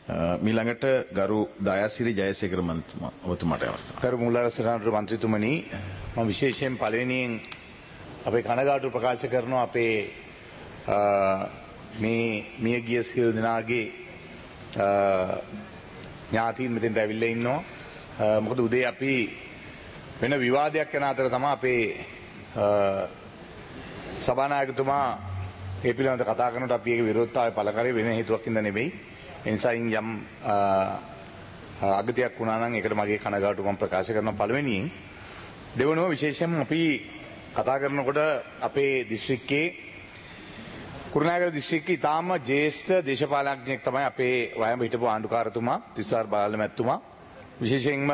මීළඟට ගරු දයාසිරි ජයසේකර මන්ත්‍රී ඔබතුමාට අවස්ථාව. කරු මූලාරාධන මන්ත්‍රීතුමනි මම විශේෂයෙන් පළවෙනියෙන් අපේ කනගාටු ප්‍රකාශ කරනවා අපේ මේ මියගිය සියලු දෙනාගේ ඥාතීන් මෙතෙන්ට ඇවිල්ලා ඉන්නවා. මොකද උදේ අපි වෙන විවාදයක් යන අතර තමයි අපේ සභානායකතුමා ඒ පිළිබඳව කතා කරනකොට අපි ඒක විරෝධතාවය පළ කරේ වෙන හේතුවක් හින්දා නෙවෙයි. ඒ නිසා යම් අගතියක් වුණා නම් ඒකට මගේ කනගාටු මම ප්‍රකාශ කරනවා පළවෙනියෙන්. දෙවනුව විශේෂයෙන්ම අපි කතා කරනකොට අපේ දිස්ත්‍රික්කයේ කුරුණෑගල දිස්ත්‍රික්කයේ ඉතාම ජ්‍යෙෂ්ඨ දේශපාලනඥයෙක් තමයි අපේ වයඹ හිටපු ආණ්ඩුකාරතුමා තිස්සාර බාලල මැතිතුමා. විශේෂයෙන්ම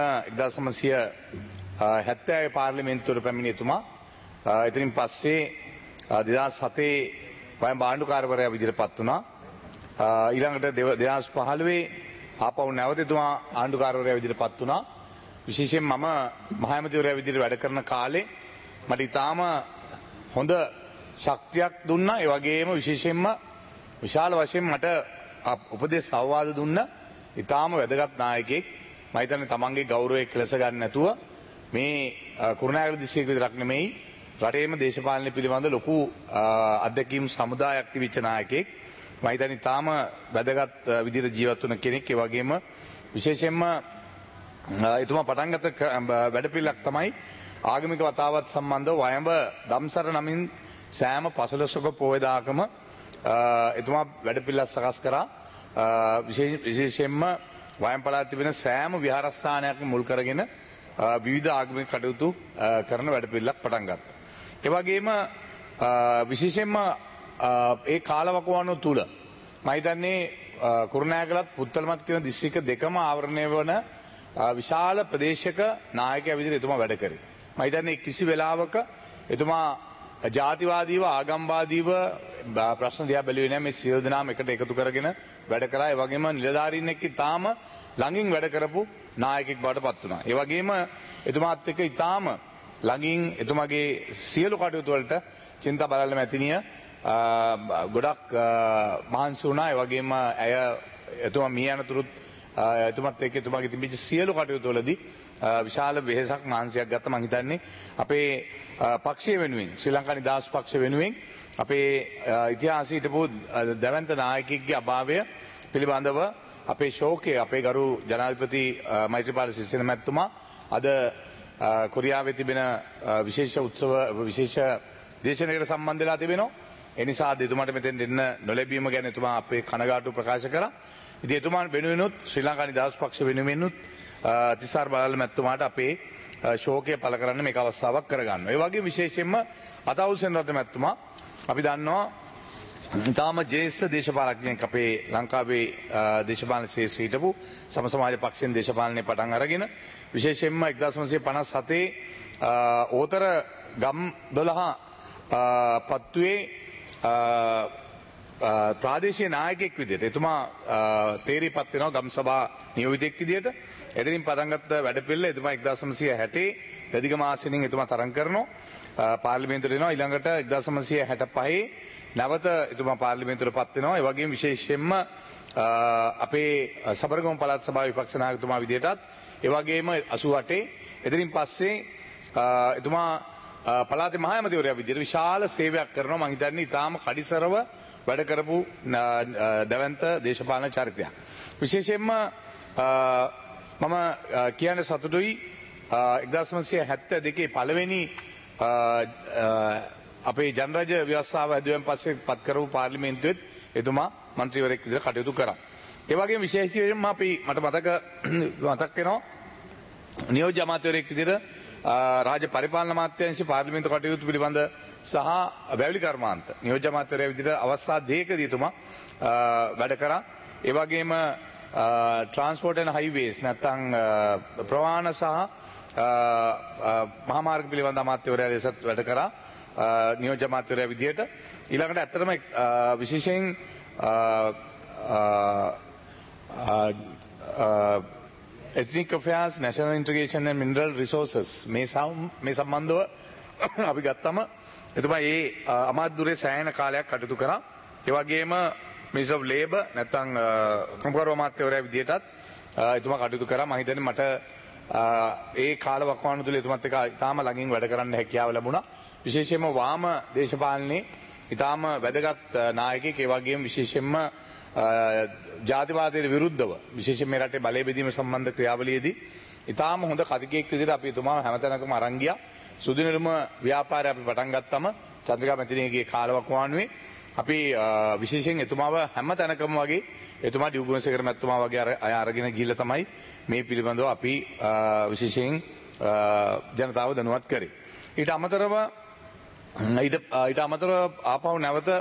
1970 පාර්ලිමේන්තුවට පැමිණි එතුමා. එතනින් පස්සේ 2007 වයඹ ආණ්ඩුකාරවරයා විදිහට පත් වුණා. ඊළඟට 2015 ආපහු නැවත එතුමා ආණ්ඩුකාරවරයා විදිහට පත් වුණා. විශේෂයෙන් මම මහ ඇමතිවරයා විදිහට වැඩ කරන කාලේ මට ඉතාම හොඳ ශක්තියක් දුන්නා. ඒ වගේම විශේෂයෙන්ම විශාල වශයෙන් මට උපදේශ අවවාද දුන්න ඉතාම වැදගත් නායකයෙක්. මම හිතන්නේ තමන්ගේ ගෞරවය කෙලස ගන්න නැතුව මේ කුරුණෑගල දිස්ත්‍රික්කය විතරක් නෙමෙයි රටේම දේශපාලනය පිළිබඳ ලොකු අත්දැකීම් සමුදායක් තිබිච්ච නායකයෙක්. මම හිතන්නේ ඉතාම වැදගත් විදිහට ජීවත් වුණ කෙනෙක්. ඒ වගේම විශේෂයෙන්ම එතුමා පටන් ගත්ත වැඩපිළිවෙලක් තමයි ආගමික වතාවත් සම්බන්ධව වයඹ දම්සර නමින් සෑම පසළොස්වක පොහොය දාකම එතුමා වැඩපිළිවෙලක් සකස් කරා. විශේෂයෙන්ම වයඹ පළාතේ තිබෙන සෑම විහාරස්ථානයක්ම මුල් කරගෙන විවිධ ආගමික කටයුතු කරන වැඩපිළිවෙලක් පටන් ගත්තා. ඒ වගේම විශේෂයෙන්ම ඒ කාලවකවානුව තුල මම හිතන්නේ කුරුණෑගලත් පුත්තලමත් කියන දිස්ත්‍රික්ක දෙකම ආවරණය වන විශාල ප්‍රදේශයක නායකයා විදිහට එතුමා වැඩ කරේ. මම හිතන්නේ කිසි වෙලාවක එතුමා ජාතිවාදීව ආගම්වාදීව ප්‍රශ්න දිහා බැලුවේ නැහැ. මේ සියලු දෙනාම එකට එකතු කරගෙන වැඩ කරා. ඒ වගේම නිලධාරීන් එක්ක තාම ළඟින් වැඩ කරපු නායකයෙක් බවට පත් වුණා. ඒ වගේම එතුමාත් එක්ක ඊටාම ළඟින් එතුමාගේ සියලු කටයුතු වලට චින්තා බලල මැතිනිය ගොඩක් මහන්සි වුණා. ඒ වගේම ඇය එතුමා මිය යනතුරුත් එතුමත් එක්ක එතුමාගේ තිබිච්ච සියලු කටයුතු වලදී විශාල වෙහෙසක් මහන්සියක් ගත්තා. මම හිතන්නේ අපේ පක්ෂය වෙනුවෙන් ශ්‍රී ලංකා නිදහස් පක්ෂය වෙනුවෙන් අපේ ඉතිහාසයේ හිටපු දැවැන්ත නායකයෙක්ගේ අභාවය පිළිබඳව අපේ ශෝකය අපේ ගරු ජනාධිපති මෛත්‍රීපාල සිරිසේන මැතිතුමා අද කොරියාවේ තිබෙන විශේෂ උත්සව විශේෂ දේශනයකට සම්බන්ධ වෙලා තිබෙනවා. ඒ නිසා එතුමාට මෙතෙන් දෙන්න නොලැබීම ගැන එතුමා අපේ කනගාටු ප්‍රකාශ කරා. ඉතින් එතුමා වෙනුවෙනුත් ශ්‍රී ලංකා නිදහස් පක්ෂ වෙනුවෙනුත් තිස්සාර බාලල මැතිතුමාට අපේ ශෝකය පළ කරන්න මේක අවස්ථාවක් කරගන්නවා. ඒ වගේ විශේෂයෙන්ම අතවුසෙන් රත්න මැතිතුමා අපි දන්නවා ඉතාම ජ්‍යෙෂ්ඨ දේශපාලනඥයෙක් අපේ ලංකාවේ දේශපාලන ශේෂ්ත්‍රයේ හිටපු සම සමාජ පක්ෂයෙන් දේශපාලනය පටන් අරගෙන විශේෂයෙන්ම 1957 ඕතර ගම් 12 පත්තුවේ ප්‍රාදේශීය නායකයෙක් විදිහට එතුමා තේරීපත් වෙනවා ගම් සභා නියෝජිතෙක් විදිහට. එතනින් පටන් ගත්ත වැඩපිළිවෙල එතුමා 1960 වැදිගම ආසනෙන් එතුමා තරඟ කරනවා පාර්ලිමේන්තුවට එනවා. ඊළඟට 1965 නැවත එතුමා පාර්ලිමේන්තුවට පත් වෙනවා. ඒ වගේම විශේෂයෙන්ම අපේ සබරගම පළාත් සභාවේ විපක්ෂ නායකතුමා විදිහටත් ඒ වගේම 88 එතනින් පස්සේ එතුමා පළාතේ මහ ඇමතිවරයා විදිහට විශාල සේවයක් කරනවා. මම හිතන්නේ ඊටාම කඩිසරව වැඩ කරපු දැවැන්ත දේශපාලන චරිතයක්. විශේෂයෙන්ම මම කියන්න සතුටුයි 1972 පළවෙනි අපේ ජනරජ ව්‍යවස්ථාව ඇදුවෙන් පස්සේ පත් කරපු පාර්ලිමේන්තුවෙත් එතුමා මන්ත්‍රීවරයෙක් විදිහට කටයුතු කරා. ඒ වගේම විශේෂයෙන්ම අපි මට මතක් වෙනවා නියෝජ්‍ය අමාත්‍යවරයෙක් විදිහට රාජ්‍ය පරිපාලන අමාත්‍යාංශ පාර්ලිමේන්තු කටයුතු පිළිබඳ සහ වැවිලි කර්මාන්ත නියෝජ්‍ය අමාත්‍යවරයා විදිහට අවස්ථා දෙකකදී එතුමා වැඩ කරා. ඒ වගේම ට්‍රාන්ස්පෝර්ට් ඇන්ඩ් හයිවේස් නැත්නම් ප්‍රවාහන සහ මහා මාර්ග පිළිබඳ අමාත්‍යවරයා ලෙසත් වැඩ කරා නියෝජ්‍ය අමාත්‍යවරයා විදිහට. ඊළඟට ඇත්තටම විශේෂයෙන් Ethnic Affairs, National Integration and Mineral Resources මේ සම්බන්ධව අපි ගත්තම එතුමා ඒ අමාත්‍යදුරේ සෑහෙන කාලයක් කටයුතු කරා. ඒ වගේම මිනිස් ඔෆ් ලේබර් නැත්නම් කම්කරුව අමාත්‍යවරයා විදියටත් එතුමා කටයුතු කරා. මම හිතන්නේ මට ඒ කාල වකවානු තුල එතුමත් එක්ක ඉතාම ළඟින් වැඩ කරන්න හැකියාව ලැබුණා. විශේෂයෙන්ම වාම දේශපාලනයේ ඉතාම වැදගත් නායකයෙක්, ඒ වගේම විශේෂයෙන්ම ජාතිවාදයට විරුද්ධව විශේෂයෙන් මේ රටේ බලය බෙදීම සම්බන්ධ ක්‍රියාවලියේදී ඉතාම හොඳ කතිකයෙක් විදිහට අපි එතුමාව හැමතැනකම අරන් ගියා. සුදුනිරුම ව්‍යාපාරය අපි පටන් ගත්තම චන්ද්‍රිකා මැතිණියගේ කාලවකවානුවේ අපි විශේෂයෙන් එතුමාව හැම තැනකම වගේ එතුමා ඩියුගුණසේකර මැතිතුමා වගේ අය අරගෙන ගිහිල්ලා තමයි මේ පිළිබඳව අපි විශේෂයෙන් ජනතාව දැනුවත් කරේ. ඊට අමතරව ආපහු නැවත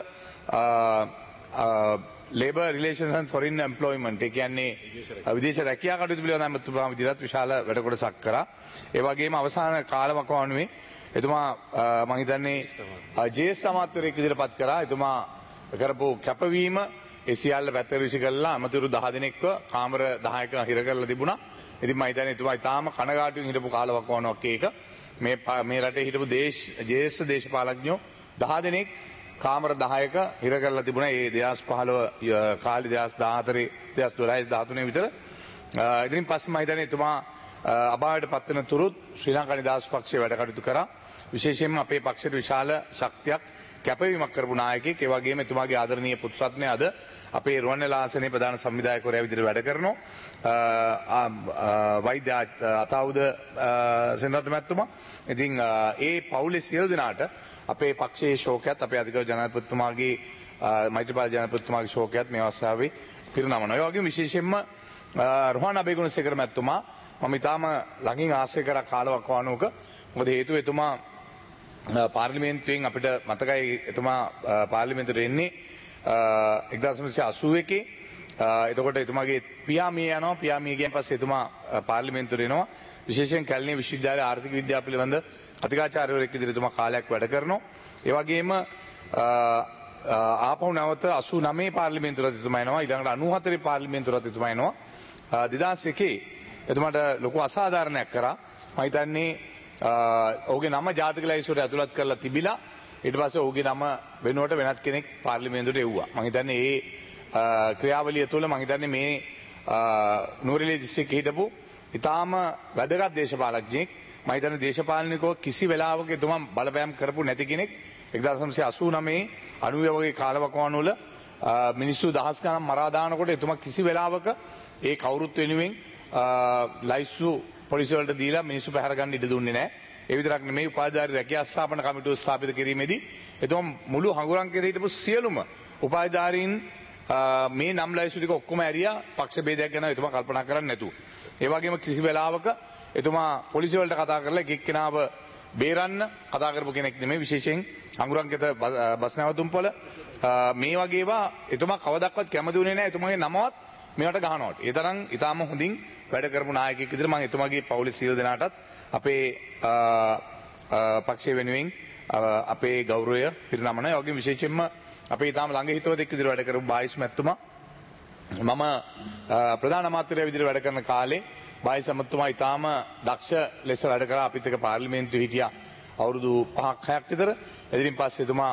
labour relations and foreign employment ඒ කියන්නේ විදේශ රැකියා කටයුතු පිළිබඳව ඇමතුමා විදිහට විශාල වැඩ කොටසක් කරා. ඒ වගේම අවසාන කාලවකවානුවේ එතුමා මම හිතන්නේ ජේස් අමාත්‍යවරයෙක් විදිහට පත් කරා. එතුමා කරපු කැපවීම ඒ සියල්ල පැත්තවිසි කළා. අමතුරු 10 දෙනෙක්ව කාමර 10ක හිර කරලා තිබුණා. ඉතින් මම හිතන්නේ එතුමා ඉතාම කනගාටුවෙන් හිටපු කාලවකවානුවක් ඒක. මේ රටේ හිටපු ජේෂ්ඨ දේශපාලඥයෝ 10 දෙනෙක් කාමර 10ක හිර කරලා තිබුණා. ඒ 2015 කාලේ 2014 2012 13 විතර. ඉතින් පස්සේ මම හිතන්නේ එතුමා අභාවයට පත් වෙන තුරුත් ශ්‍රී ලංකා නිදහස් පක්ෂයේ වැඩ කටයුතු කරා. විශේෂයෙන්ම අපේ පක්ෂයට විශාල ශක්තියක් කැපවීමක් කරපු නායකයෙක්. ඒ වගේම එතුමාගේ ආදරණීය පුත්‍රත්වයා අද අපේ රුවන්වැලි ආසනයේ ප්‍රධාන සංවිධායකවරයා විදිහට වැඩ කරනවා. වෛද්‍ය අතාවුද සෙනරත් මැතිතුමා. ඉතින් ඒ පවුලේ සියලු දෙනාට අපේ පක්ෂයේ ශෝකයත් අපේ අධිකරු ජනාධිපතිතුමාගේ මෛත්‍රීපාල ජනාධිපතිතුමාගේ ශෝකයත් මේ අවස්ථාවේ පිරිනමනවා. ඒ වගේම විශේෂයෙන්ම රෝහණ අබේගුණසේකර මැතිතුමා මම ඉතාම ළඟින් ආශ්‍රය කරා කාලවකවානුවක. මොකද හේතුව එතුමා පාර්ලිමේන්තුවෙන් අපිට මතකයි එතුමා පාර්ලිමේන්තුවට එන්නේ 1981. එතකොට එතුමාගේ පියා මිය යනවා. පියා මිය ගියන් පස්සේ එතුමා පාර්ලිමේන්තුවට එනවා. විශේෂයෙන් කැලණිය විශ්වවිද්‍යාලයේ ආර්ථික විද්‍යාව පිළිබඳ අධිකාචාර්යවරයෙක් විදිහට එතුමා කාලයක් වැඩ කරනවා. ඒ වගේම ආපහු නැවත 89 පාර්ලිමේන්තුවට එතුමා එනවා. ඊළඟට 94 පාර්ලිමේන්තුවට එතුමා එනවා. 2001 එතුමාට ලොකු අසාධාරණයක් කරා. මම හිතන්නේ ඔහුගේ නම ජාතික ලැයිස්තුවට ඇතුළත් කරලා තිබිලා ඊට පස්සේ ඔහුගේ නම වෙනුවට වෙනත් කෙනෙක් පාර්ලිමේන්තුවට එව්වා. මම හිතන්නේ මේ ක්‍රියාවලිය තුළ මම හිතන්නේ මේ නූරිලේ දිස්ත්‍රික්කයේ හිටපු ඉතාම වැදගත් දේශපාලඥයෙක්. මම හිතන්නේ දේශපාලනිකව කිසි වෙලාවක එතුමා බලපෑම් කරපු නැති කෙනෙක්. 1989 90 වගේ කාලවකවානු වල මිනිස්සු දහස් ගණන් මරා දානකොට එතුමා කිසි වෙලාවක ඒ කවුරුත් වෙනුවෙන් ලයිස්තු පොලිසිය වලට දීලා මිනිස්සු පැහැර ගන්න ඉඩ දුන්නේ නැහැ. ඒ විතරක් නෙමෙයි උපාධිධාරී රැකියා ස්ථාපන කමිටුව ස්ථාපිත කිරීමේදී එතුමා මුළු හඟුරන් කෙරේ හිටපු සියලුම උපාධිධාරීන් මේ නම් ලයිස්තු ටික ඔක්කොම ඇරියා. පක්ෂ ભેදයක් ගැන එතුමා කල්පනා කරන්නේ නැතුව. ඒ වගේම කිසි වෙලාවක එතුමා පොලිසිය වලට කතා කරලා එක්කෙනාව බේරන්න කතා කරපු කෙනෙක් නෙමෙයි. විශේෂයෙන් හඟුරන්ගෙත බස් නැවතුම්පොළ මේ වගේ ඒවා එතුමා කවදාවත් කැමති වුණේ නැහැ. එතුමාගේ නමවත් මේවට ගහනවට. ඒ තරම් ඊටාම හොඳින් වැඩ කරපු නායකයෙක් විදිහට මම එතුමාගේ පවුලේ සියලු දෙනාටත් අපේ පක්ෂය වෙනුවෙන් අපේ ගෞරවය පිරිනමනවා. ඒ වගේම විශේෂයෙන්ම අපේ ඊටාම ළඟ හිතවතෙක් විදිහට වැඩ කරපු බායිස් මැතිතුමා මම ප්‍රධාන අමාත්‍යවරයා විදිහට වැඩ කරන කාලේ බායිස් මැතිතුමා ඊටාම දක්ෂ ලෙස වැඩ කරා. අපිත් එක්ක පාර්ලිමේන්තුවේ හිටියා අවුරුදු 5ක් 6ක් විතර. එදිරින් පස්සේ එතුමා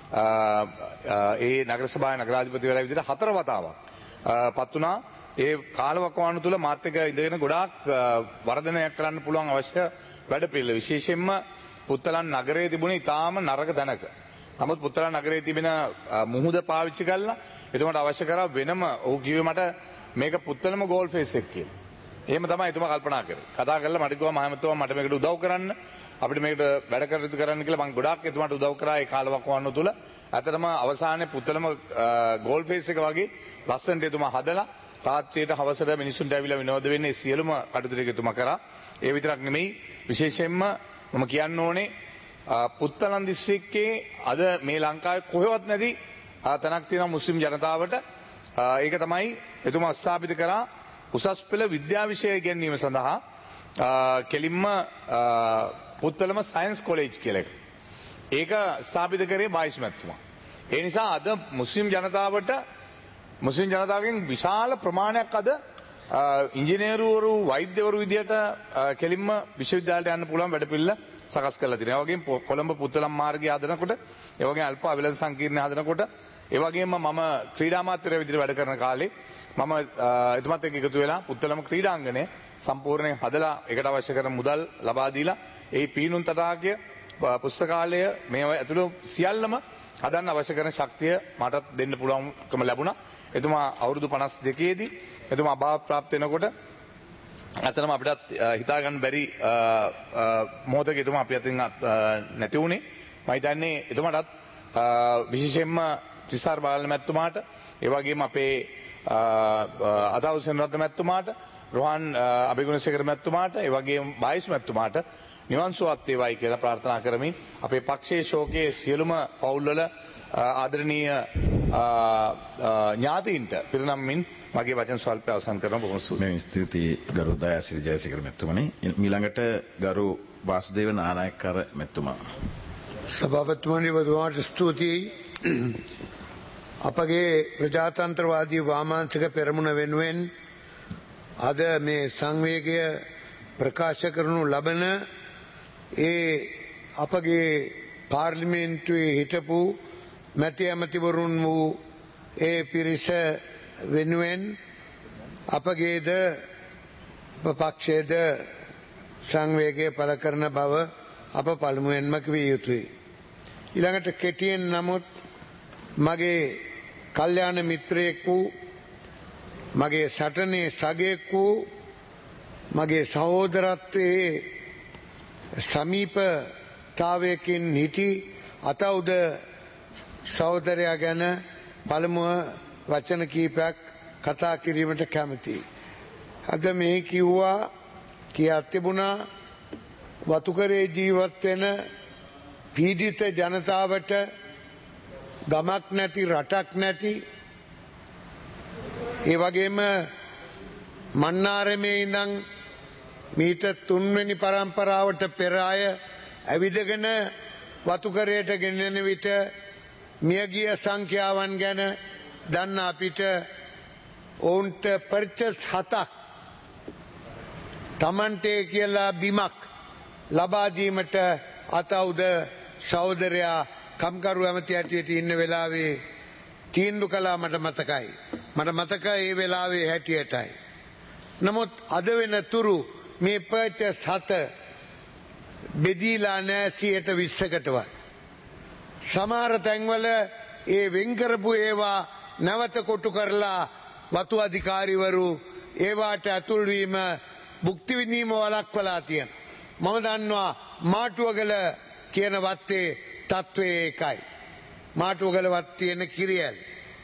ඒ නගර සභාවේ නගරාධිපතිවරයා විදිහට 4 වතාවක් පත් වුණා. ඒ කාලවකවානු තුල මාත් එක්ක ඉඳගෙන ගොඩාක් වර්ධනයක් කරන්න පුළුවන් අවශ්‍ය වැඩ පිළිවෙල. විශේෂයෙන්ම පුත්තලන් නගරයේ තිබුණේ ඊටාම නරක තැනක. නමුත් පුත්තලන් නගරයේ තිබෙන මුහුද පාවිච්චි කරලා එතුමාට අවශ්‍ය කරා වෙනම ඔහු කිව්වේ මට මේක පුත්තලම ගෝල් ෆේස් එක කියලා. එහෙම තමයි එතුමා කල්පනා කරේ. කතා කරලා මට කිව්වා මහමතුමා මට මේකට උදව් කරන්න. අපිට මේකට වැඩ කටයුතු කරන්න කියලා මම ගොඩාක් එතුමාට උදව් කරා ඒ කාලවකවානු තුල. අතරම අවසානයේ පුත්තලම ගෝල් ෆේස් එක වගේ ලස්සනට එතුමා හදලා රාත්‍රියට හවසට මිනිසුන්ට ඇවිල්ලා විනෝද වෙන්නේ සියලුම කටයුතු ටික එතුමා කරා. ඒ විතරක් නෙමෙයි විශේෂයෙන්ම මම කියන්න ඕනේ පුත්තලන් දිස්ත්‍රික්කයේ අද මේ ලංකාවේ කොහෙවත් නැති තැනක් තියෙනවා මුස්ලිම් ජනතාවට. ඒක තමයි එතුමා ස්ථාපිත කරා උසස් පෙළ විද්‍යා විෂය ඉගෙනීම සඳහා කෙලින්ම පුත්තලම සයන්ස් කොලෙජ් කියලා එක. ඒක ස්ථාපිත කරේ බායිස් මැතිතුමා. ඒ නිසා අද මුස්ලිම් ජනතාවගෙන් විශාල ප්‍රමාණයක් අද ඉංජිනේරුවරු වෛද්‍යවරු විදියට කෙලින්ම විශ්වවිද්‍යාලයට යන්න පුළුවන් වැඩ පිළිවෙල සකස් කරලා තියෙනවා. ඒ වගේම කොළඹ පුත්තලම් මාර්ගය හදනකොට, ඒ වගේම අල්ප අවිලං සංකීර්ණය හදනකොට, ඒ වගේම මම ක්‍රීඩා මාත්‍ර විදිහට වැඩ කරන කාලේ මම එතුමත් එක්ක එකතු වෙලා පුත්තලම ක්‍රීඩාංගණය සම්පූර්ණයෙන් හදලා ඒකට අවශ්‍ය කරන මුදල් ලබා දීලා ඒ පීනුම් තටාකය පුස්තකාලය මේවා ඇතුළු සියල්ලම හදන්න අවශ්‍ය කරන ශක්තිය මටත් දෙන්න පුළුවන්කම ලැබුණා. එතුමා අවුරුදු 52 දී එතුමා අභාව ප්‍රාප්ත වෙනකොට අතනම අපිටත් හිතා ගන්න බැරි මොහොතක එතුමා අපි අතින් නැති වුණේ. මම හිතන්නේ එතුමාටත් විශේෂයෙන්ම තිසාර බාලන මැතිතුමාට, ඒ වගේම අපේ අදාළ සෙනරත්න මැතිතුමාට, රෝහන් අබේගුණසේකර මැතිතුමාට, ඒ වගේම බායිස් මැතිතුමාට නිවන් සුවත් වේවායි කියලා ප්‍රාර්ථනා කරමින් අපේ පක්ෂයේ ශෝකයේ සියලුම පවුල්වල ආදරණීය ඥාතීන්ට පිරිනම්මින් මගේ වචන ස්වල්පය අවසන් කරන බොහොම ස්තුතියි ගරු දයාසිරි ජයසේකර මැතිතුමනි. ඊළඟට ගරු වාසුදේව නානායක්කර මැතිතුමා. සභාපතිතුමනි වතුමාට ස්තුතියි. අපගේ ප්‍රජාතන්ත්‍රවාදී වාමාංශික පෙරමුණ වෙනුවෙන් අද මේ සංවේගය ප්‍රකාශ කරනු ලබන ඒ අපගේ පාර්ලිමේන්තුවේ හිටපු මැති ඇමතිවරුන් වූ ඒ පිරිස වෙනුවෙන් අපගේද පක්ෂයේද සංවේගය පළ කරන බව අප පළමුවෙන්ම කිවිය යුතුයි. ඊළඟට කෙටියෙන් නමුත් මගේ කල්යාණ මිත්‍රයෙක් වූ, මගේ සටනේ සගයෙක් වූ, මගේ සහෝදරත්වයේ සමීපතාවයකින් හිටි අතවුද සහෝදරයා ගැන පළමුව වචන කීපයක් කතා කිරීමට කැමතියි. අද මේ කියා තිබුණා වතුකරේ ජීවත් වෙන පීඩිත ජනතාවට ගමක් නැති, රටක් නැති, ඒ වගේම මන්නාරමේ ඉඳන් මීට 3 වෙනි පරම්පරාවට පෙර අය ඇවිදගෙන වතුකරයට ගෙනෙන විට මියගිය සංඛ්‍යාවන් ගැන දන්න අපිට ඔවුන්ට පර්චස් 7ක් තමන්ට කියලා බිමක් ලබා දීමට අතවුද සහෝදරයා කම්කරු ඇමති හැටියට ඉන්න වෙලාවේ තීන්දුව කළා. මට මතකයි. මට මතකයි ඒ වෙලාවේ හැටියටයි. නමුත් අද වෙනතුරු මේ පර්චස් 7 බෙදීලා නැහැ 20%කටවත්. සමහර තැන්වල ඒ වෙන් කරපු ඒවා නැවත කොටු කරලා වතු අධිකාරිවරු ඒවාට ඇතුල් වීම භුක්ති විඳීම වළක්වලා තියෙනවා. මම දන්නවා මාටුවගල කියන වත්තේ තත්ත්වය ඒකයි. මාටුවගල වත් තියෙන කිරියල්.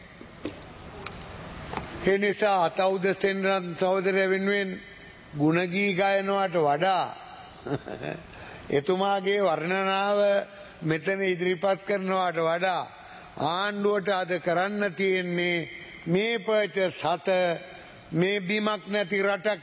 ඒ නිසා අතවුද සෙන්රත් සහෝදරය වෙනුවෙන් ගුණගී ගයනවට වඩා එතුමාගේ වර්ණනාව මෙතන ඉදිරිපත් කරනවට වඩා ආණ්ඩුවට අද කරන්න තියෙන්නේ මේ පර්චස් 7 මේ බිමක් නැති,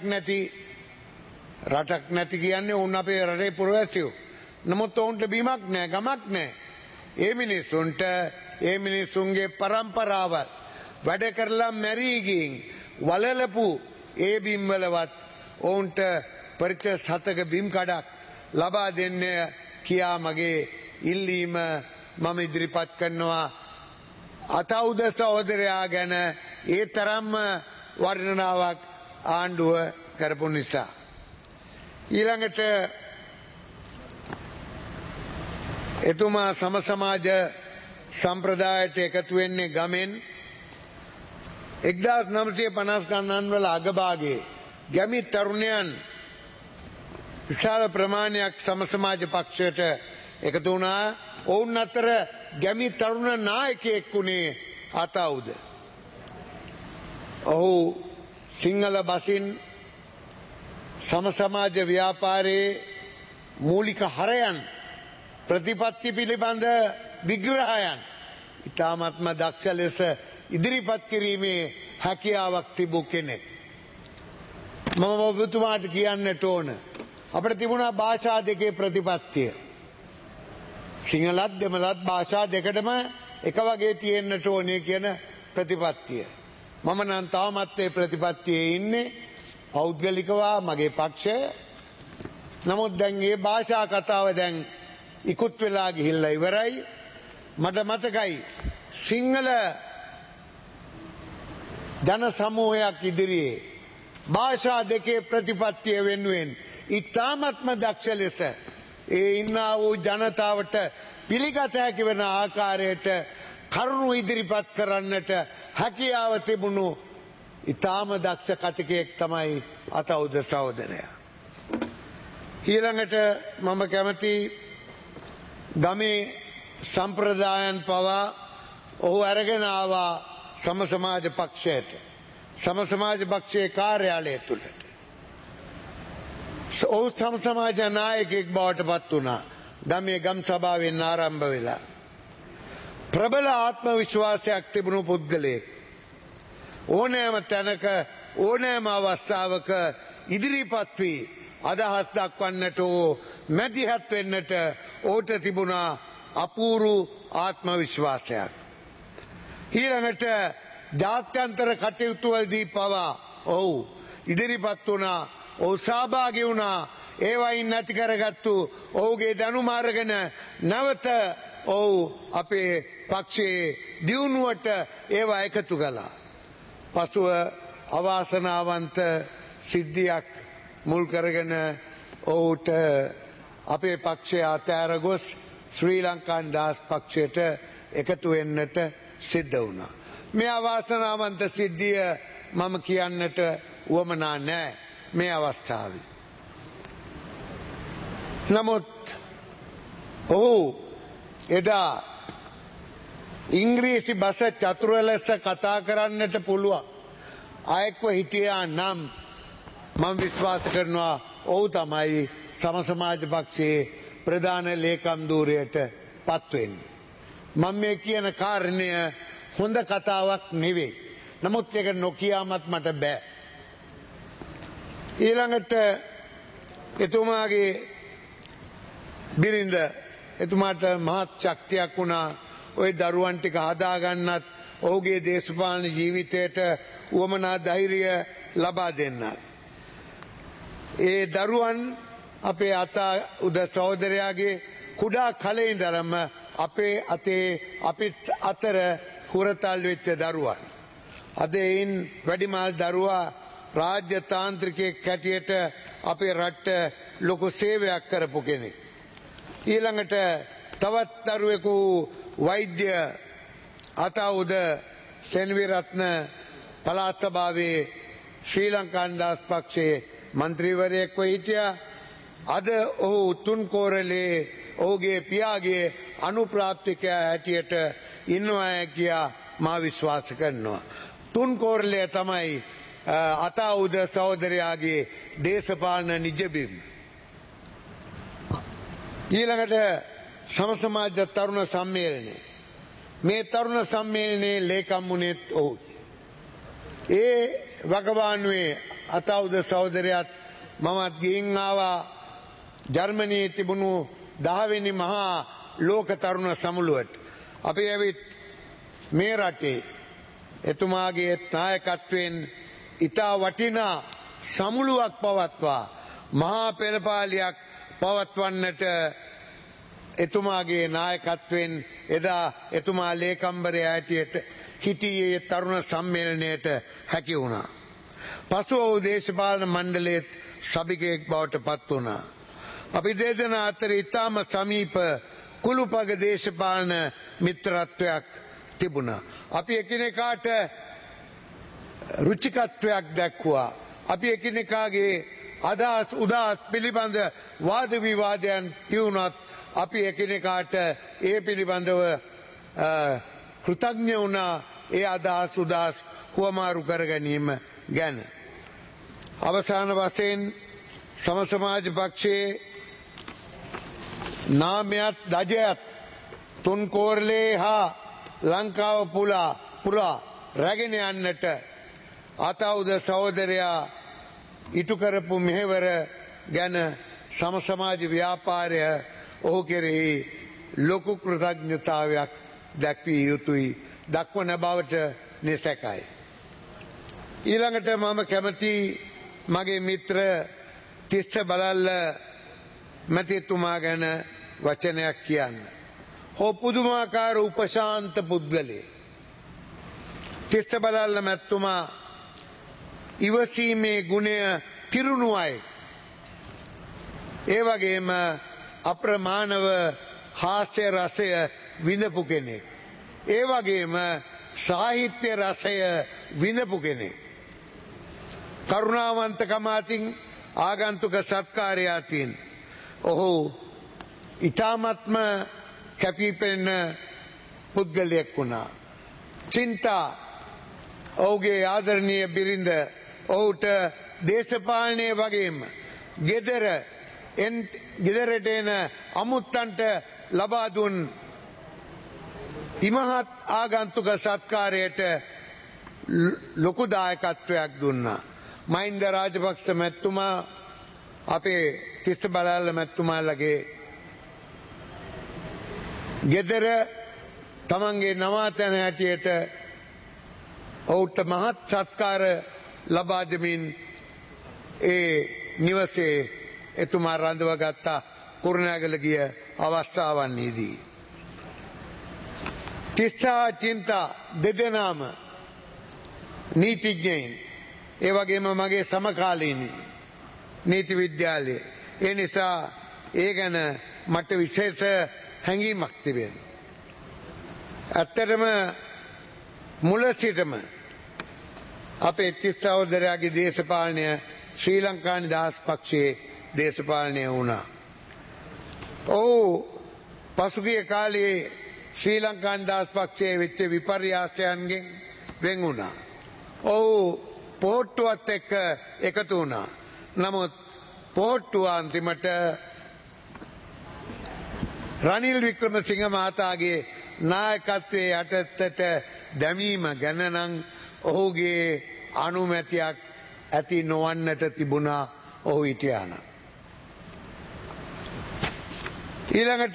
රටක් නැති කියන්නේ උන් අපේ රටේ පුරවැසියෝ. නමුත් ඔවුන්ට බිමක් නැහැ, ගමක් නැහැ. ඒ මිනිස්සුන්ට ඒ මිනිස්සුන්ගේ පරම්පරාව වැඩ කරලා මැරී ගින් වලලපු ඒ බිම්වලවත් ඔවුන්ට පර්චස් 7ක බිම් කඩක් ලබා දෙන්න කියා මගේ ඉල්ලීම මම ඉදිරිපත් කරනවා. අතවුද සහෝදරයා ගැන ඒ තරම්ම වර්ණනාවක් ආණ්ඩුව කරපු නිසා. ඊළඟට එතුමා සම සමාජ සම්ප්‍රදායට එකතු වෙන්නේ ගමෙන් 1950 ගණන් වල අගභාගයේ ගැමි තරුණයන් විශාල ප්‍රමාණයක් සම සමාජ පක්ෂයට එකතු වුණා. ඔවුන් අතර ගැමි තරුණ නායකයෙක් වුණේ අතවුද. ඔහු සිංහල බසින් සම සමාජ ව්‍යාපාරයේ මූලික හරයන් ප්‍රතිපත්ති පිළිබඳ විග්‍රහයන් ඉතාමත්ම දක්ෂ ලෙස ඉදිරිපත් කිරීමේ හැකියාවක් තිබූ කෙනෙක්. මම ඔබතුමාට කියන්නට ඕන අපිට තිබුණා භාෂා දෙකේ ප්‍රතිපත්තිය. සිංහලත් දෙමළත් භාෂා දෙකටම එක වගේ තියෙන්නට ඕනේ කියන ප්‍රතිපත්තිය. මම නම් තවමත් ඒ ප්‍රතිපත්තියේ ඉන්නේ. පෞද්ගලිකව මගේ පක්ෂය නමුත් දැන් මේ භාෂා කතාව දැන් ඉක්ුත් වෙලා ගිහිල්ලා ඉවරයි. මට මතකයි සිංහල ජන සමූහයක් ඉදිරියේ භාෂා දෙකේ ප්‍රතිපත්තිය වෙනුවෙන් ඉතාමත්ම දක්ෂ ලෙස ඒ ඉන්නා වූ ජනතාවට පිළිගත හැකි වෙන ආකාරයට කරුණු ඉදිරිපත් කරන්නට හැකියාව තිබුණු ඉතාම දක්ෂ කතිකයෙක් තමයි අතවුද සහෝදරයා. ඊළඟට මම කැමති ගමේ සම්ප්‍රදායන් පවා ඔහු අරගෙන ආවා සම සමාජ පක්ෂයට. සම සමාජ පක්ෂයේ කාර්යාලය තුළට. ඔහු සම සමාජ නායකයෙක් බවට පත් වුණා. ගමේ ගම් සභාවෙන් ආරම්භ වෙලා. ප්‍රබල ආත්ම විශ්වාසයක් තිබුණු පුද්ගලයෙක්. ඕනෑම තැනක ඕනෑම අවස්ථාවක ඉදිරිපත් වී අදහස් දක්වන්නට හෝ මැදිහත් වෙන්නට ඔහුට තිබුණා අපූරු ආත්ම විශ්වාසයක්. ඊළඟට ජාත්‍යන්තර කටයුතුවලදී පවා ඔහු ඉදිරිපත් වුණා. ඔහු සහභාගී වුණා. ඒවයින් නැති කරගත්තු ඔහුගේ දැනුම අරගෙන නැවත ඔහු අපේ පක්ෂයේ දියුණුවට ඒවා එකතු කළා. පසුව අවාසනාවන්ත සිද්ධියක් මුල් කරගෙන ඔහුට අපේ පක්ෂය අතෑර ගොස් ශ්‍රී ලංකා නිදහස් පක්ෂයට එකතු වෙන්නට සිද්ධ වුණා. මේ අවාසනාවන්ත සිද්ධිය මම කියන්නට උවමනා නැහැ මේ අවස්ථාවේ. නමුත් ඔහු එදා ඉංග්‍රීසි බස චතුර ලෙස කතා කරන්නට පුළුවන් අයෙක්ව හිටියා නම් මම විශ්වාස කරනවා ඔහු තමයි සම සමාජ පක්ෂයේ ප්‍රධාන ලේකම් ධූරයට පත්වෙන්නේ. මම මේ කියන කාරණය හොඳ කතාවක් නෙවෙයි. නමුත් ඒක නොකියාමත් මට බෑ. ඊළඟට එතුමාගේ බිරිඳ එතුමාට මහත් ශක්තියක් වුණා ওই දරුවන් ටික හදාගන්නත් ඔහුගේ දේශපාලන ජීවිතයට උවමනා ධෛර්යය ලබා දෙන්නත්. ඒ දරුවන් අපේ උද සහෝදරයාගේ කුඩා කලේ ඉඳලම අපේ අපිත් අතර හුරතල් වෙච්ච දරුවන්. අද එයින් වැඩිමහල් දරුවා රාජ්‍ය තාන්ත්‍රිකයෙක් හැටියට අපේ රටට ලොකු සේවයක් කරපු කෙනෙක්. ඊළඟට තවත් දරුවෙකු වෛද්‍ය අතවුද සෙනවිරත්න පළාත් සභාවේ ශ්‍රී ලංකා නිදහස් පක්ෂයේ මන්ත්‍රීවරයෙක්ව හිටියා. අද ඔහු තුන්කෝරළේ ඔහුගේ පියාගේ අනුප්‍රාප්තිකයා හැටියට ඉන්නවා කියා මා විශ්වාස කරනවා. තුන්කෝරළේ තමයි අතවුද සහෝදරයාගේ දේශපාලන නිජබිම්. ඊළඟට සම සමාජ තරුණ සම්මේලනය. මේ තරුණ සම්මේලනයේ ලේකම් වුණේත් ඔහු. ඒ වගබානුවේ අතවුද සහෝදරයාත් මමත් ගිහින් ආවා ජර්මනියේ තිබුණු 10 වෙනි මහා ලෝක තරුණ සමුළුවට. අපි ඇවිත් මේ රටේ එතුමාගේ නායකත්වයෙන් ඉතා වටිනා සමුළුවක් පවත්වා මහා පෙළපාලියක් පවත්වන්නට එතුමාගේ නායකත්වයෙන් එදා එතුමා ලේකම්වරයා හැටියට හිටියේ තරුණ සම්මේලනයට හැකි වුණා. පසුව ඔහු දේශපාලන මණ්ඩලයේ සභිකයෙක් බවට පත් වුණා. අපි දෙදෙනා අතර ඉතාම සමීප කුළුපග දේශපාලන මිත්‍රත්වයක් තිබුණා. අපි එකිනෙකාට රුචිකත්වයක් දැක්වුවා. අපි එකිනෙකාගේ අදහස් උදහස් පිළිබඳ වාද විවාදයන් තියුණත් අපි එකිනෙකාට ඒ පිළිබඳව කෘතඥ වුණා ඒ අදහස් උදහස් හුවමාරු කර ගැනීම ගැන. අවසාන වශයෙන් සම සමාජ පක්ෂයේ නාමයත් දජයත් තුන්කෝරළේ හා ලංකාව පුරා රැගෙන යන්නට අතවුද සහෝදරයා ඉටු කරපු මෙහෙවර ගැන සම සමාජ ව්‍යාපාරය ඔහු කෙරෙහි ලොකු කෘතඥතාවයක් දැක්විය යුතුයි දක්වන බවට නිසැකයි. ඊළඟට මම කැමති මගේ මිත්‍ර තිස්ස බලල්ල මැතිතුමා ගැන වචනයක් කියන්න. හෝ පුදුමාකාර උපශාන්ත පුද්ගලයෙක්. තිස්ස බලල්ල මැතිතුමා ඉවසීමේ ගුණය පිරුණු අයෙක්. ඒ වගේම අප්‍රමාණව හාස්‍ය රසය විඳපු කෙනෙක්. ඒ වගේම සාහිත්‍ය රසය විඳපු කෙනෙක්. කරුණාවන්තකම අතින් ආගන්තුක සත්කාරය අතින් ඔහු ඊ타මත්ම කැපිපෙනෙන පුද්ගලයෙක් වුණා. චින්තා ඔහුගේ ආදරණීය බිරිඳ ඔහුට දේශපාලනය වගේම ගෙදරට එන අමුත්තන්ට ලබා දුන් ඉමහත් ආගන්තුක සත්කාරයට ලොකු දායකත්වයක් දුන්නා. මහින්ද රාජපක්ෂ මැතිතුමා අපේ තිස්ස බලල්ල මැතිතුමාලගේ ගෙදර තමන්ගේ නවාතැන හැටියට ඔහුට මහත් සත්කාර ලබා දෙමින් ඒ නිවසේ එතුමා රඳව ගත්තා කුරුණෑගල ගිය අවස්ථාවන්නේදී. තිස්සා චින්තා දෙදෙනාම නීතිඥයින් ඒ වගේම මගේ සමකාලීනි නීති විද්‍යාලයේ. ඒ නිසා ඒ ගැන මට විශේෂ හැඟීමක් තිබෙනවා. ඇත්තටම මුල සිටම අපේ තිස් සහෝදරයාගේ දේශපාලනය ශ්‍රී ලංකා නිදහස් පක්ෂයේ දේශපාලනය වුණා. ඔහු පසුගිය කාලයේ ශ්‍රී ලංකා නිදහස් පක්ෂයේ වෙච්ච විපර්යාසයන්ගෙන් වෙන් වුණා. ඔහු පොහොට්ටුවත් එක්ක එකතු වුණා. නමුත් පොහොට්ටුව අන්තිමට රනිල් වික්‍රමසිංහ මහතාගේ නායකත්වයේ යටතට දැමීම ගැන නම් ඔහුගේ අනුමැතියක් ඇති නොවන්නට තිබුණා. ඔහු හිටියාන. ඊළඟට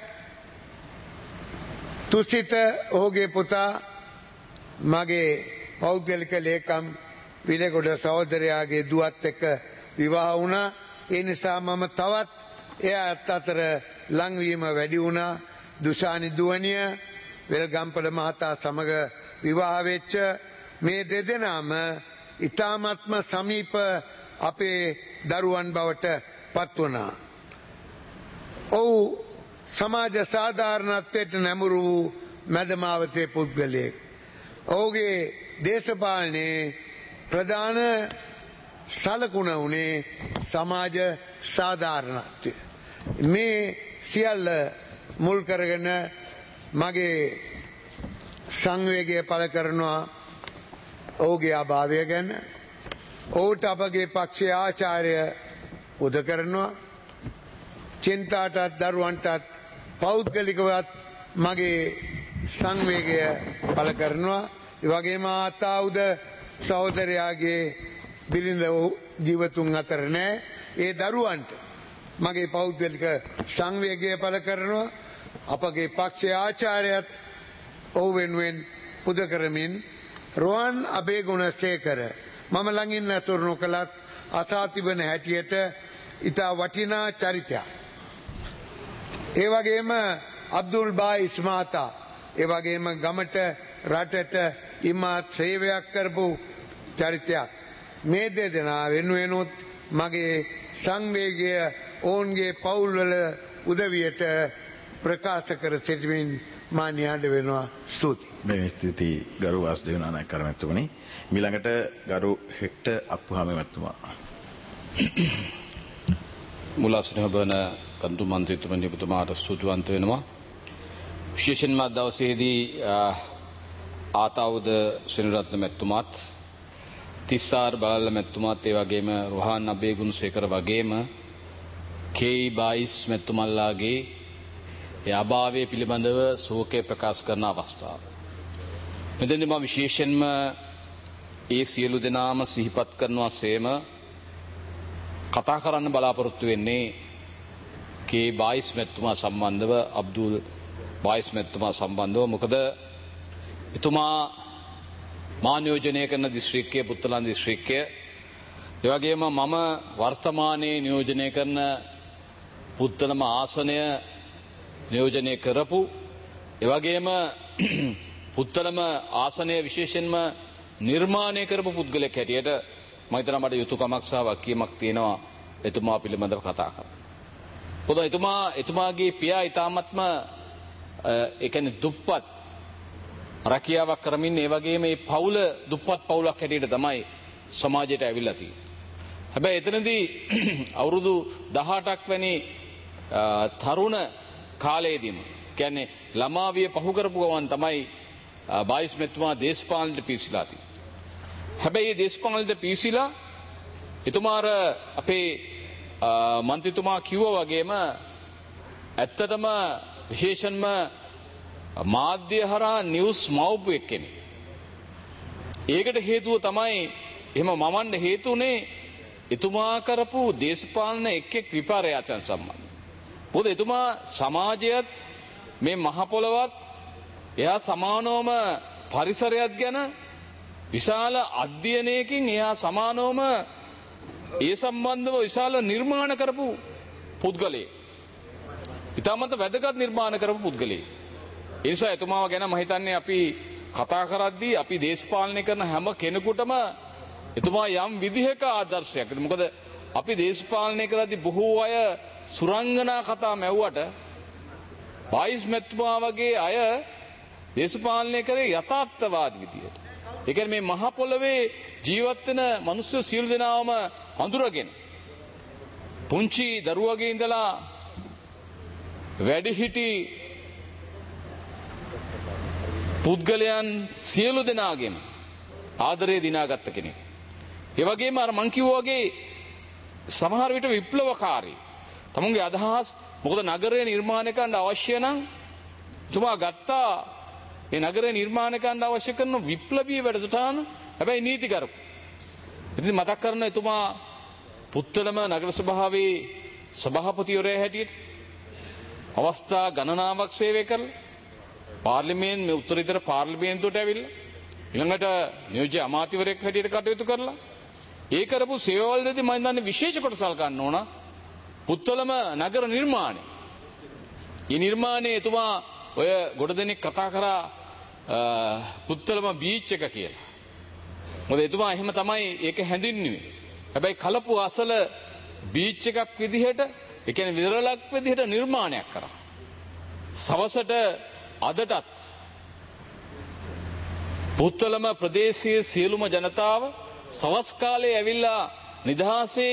තුසිත ඔහුගේ පුතා මගේ පෞද්ගලික ලේකම් විලගොඩ සහෝදරයාගේ දුවත් එක්ක විවාහ වුණා. ඒ නිසා මම තවත් එයාත් අතර ලංවීම වැඩි වුණා. දුෂානි දුවනිය වෙල්ගම්පල මහතා සමග විවාහ වෙච්ච මේ දෙදෙනාම ඊ타මත්ම සමීප අපේ දරුවන් බවට පත් වුණා. ඔහු සමාජ සාධාරණත්වයට නැඹුරු වූ මැදමාවතේ පුද්ගලයෙක්. ඔහුගේ දේශපාලනයේ ප්‍රධාන සලකුණ වුණේ සමාජ සාධාරණත්වය. මේ සියල්ල මුල් කරගෙන මගේ සංවේගය පළ කරනවා ඔහුගේ අභාවය ගැන. ඔහුට අපගේ පක්ෂයේ ආචාර්ය උද කරනවා. චින්තාටත් දරුවන්ටත් පෞද්ගලිකවත් මගේ සංවේගය පළ කරනවා. ඒ වගේම ආතාවුද සහෝදරයාගේ බිරිඳ ජීවතුන් අතර නෑ. ඒ දරුවන්ට මගේ පෞද්ගලික සංවේගය පළ කරනවා. අපගේ පක්ෂයේ ආචාර්යත් ඔහු වෙනුවෙන් පුද කරමින් රෝහන් අබේගුණසේකර මම ළඟින් ඇසුරු නොකලත් අසා තිබෙන හැටියට ඉතා වටිනා චරිතයක්. ඒ වගේම අබ්දුල් බායිස් මහතා ඒ වගේම ගමට රටට ඉමහත් සේවයක් කරපු චරිතයක්. මේ දෙදෙනා වෙනුවෙනුත් මගේ සංවේගය ඔවුන්ගේ පවුල්වල උදවියට ප්‍රකාශ කර සිටිමින් මා නිහඬ වෙනවා. ස්තුතියි. මේ ස්තුතියි ගරු වාසුදේව නානායක මැතිතුමනි. ඊළඟට ගරු හෙක්ටර් අප්පුහාම මැතිතුමා. මුලාසුන බන කන්තු මන්ත්‍රීතුමනි ඔබතුමාට ස්තුතිවන්ත වෙනවා. විශේෂයෙන්ම දවසේදී ආතාවුද සෙනරත්න මැතිතුමාත් තිස්සාර් බලල්ල මැතිතුමාත් ඒ වගේම රෝහන් අබේගුණසේකර වගේම කේ බායිස් මැතිතුමන්ලාගේ ඒ අභාවය පිළිබඳව ශෝකය ප්‍රකාශ කරන අවස්ථාව. මෙතෙන්දී මම විශේෂයෙන්ම ඒ සියලු දෙනාම සිහිපත් කරනවා සේම කතා කරන්න බලාපොරොත්තු වෙන්නේ කේ බායිස් මැතිතුමා සම්බන්ධව අබ්දුල් බායිස් මැතිතුමා සම්බන්ධව. මොකද එතුමා මා නියෝජනය කරන දිස්ත්‍රික්කය පුත්තලන් දිස්ත්‍රික්කය ඒ වගේම මම වර්තමානයේ නියෝජනය කරන පුත්තලම ආසනය නියෝජනය කරපු එවැගේම පුත්තලම ආසනය විශේෂයෙන්ම නිර්මාණය කරපු පුද්ගලයෙක් හැටියට මම හිතනවා මට යුතුයකමක් සහ වගකීමක් තියෙනවා එතුමා පිළිබඳව කතා කරන්න. පොදු එතුමාගේ පියා ඊ타මත්ම ඒ කියන්නේ දුප්පත් රැකියාවක් කරමින් ඒ වගේම මේ පවුල දුප්පත් පවුලක් හැටියට තමයි සමාජයට ඇවිල්ලා තියෙන්නේ. හැබැයි එතනදී අවුරුදු 18ක් වැනි තරුණ කාලයේදීම කියන්නේ ළමාවිය පහු කරපු ගමන් තමයි බායිස් මෙතුමා දේශපාලනයට පිවිසලා තියෙන්නේ. හැබැයි මේ දේශපාලනයට පිවිසලා එතුමාර අපේ මන්ත්‍රීතුමා කිව්වා වගේම ඇත්තටම විශේෂයෙන්ම මාධ්‍ය හරහා නිවුස් මවපු කෙනෙක්. ඒකට හේතුව තමයි එහෙම මමන්න හේතුනේ එතුමා කරපු දේශපාලන එක් විපර්යාසයන් සම්බන්ධ. මොකද එතුමා සමාජයත් මේ මහ පොළවත් එයා සමානවම පරිසරයත් ගැන විශාල අධ්‍යයනයකින් එයා සමානවම ඒ සම්බන්ධව විශාල නිර්මාණ කරපු පුද්ගලයෙක්. ඊටමත් වැදගත් නිර්මාණ කරපු පුද්ගලයෙක්. ඒ නිසා එතුමාව ගැන මම හිතන්නේ අපි කතා කරද්දී අපි දේශපාලනය කරන හැම කෙනෙකුටම එතුමා යම් විදිහක ආදර්ශයක්. මොකද අපි දේශපාලනය කරද්දී බොහෝ අය සුරංගනා කතා මැව්වට බායිස් මෙතුමා වගේ අය දේශපාලනය කරේ යථාර්ථවාදී විදියට. ඒ කියන්නේ මේ මහ පොළවේ ජීවත් වෙන මිනිස්සු සියලු දෙනාම අඳුරගෙන පුංචි දරුවගේ ඉඳලා වැඩිහිටි පුද්ගලයන් සියලු දෙනාගේම ආදරය දිනාගත්ත කෙනෙක්. ඒ වගේම අර මං කිව්වා වගේ සමහර විට විප්ලවකාරී. තමුන්ගේ අදහස් මොකද නගරය නිර්මාණය කරන්න අවශ්‍ය නම් තුමා ගත්තා මේ නගරය නිර්මාණය කරන්න අවශ්‍ය කරන විප්ලවීය වැඩසටහන. හැබැයි නීතිගරුක. ඉතින් මතක් කරන එතුමා පුත්තලම නගර සභාවේ සභාපතිවරයා හැටියට අවස්ථා ගණනාවක් සේවය කරලා පාර්ලිමේන්තු මේ උත්තරීතර පාර්ලිමේන්තුවට ඇවිල්ලා ඊළඟට නියෝජ්‍ය අමාත්‍යවරයෙක් හැටියට කටයුතු කරලා ඒ කරපු සේවවලදී මම දන්නේ විශේෂ කොටසල් ගන්න ඕන පුත්තලම නගර නිර්මාණය. මේ නිර්මාණය එතුමා ඔය ගොඩ දෙනෙක් කතා කරා පුත්තලම බීච් එක කියලා. මොකද එතුමා එහෙම තමයි ඒක හැඳින්වුවේ. හැබැයි කලපු අසල බීච් එකක් විදිහට ඒ කියන්නේ විරලක් විදිහට නිර්මාණයක් කරා. සවසට අදටත් පුත්තලම ප්‍රදේශයේ සියලුම ජනතාව සවස් කාලේ ඇවිල්ලා නිදහසේ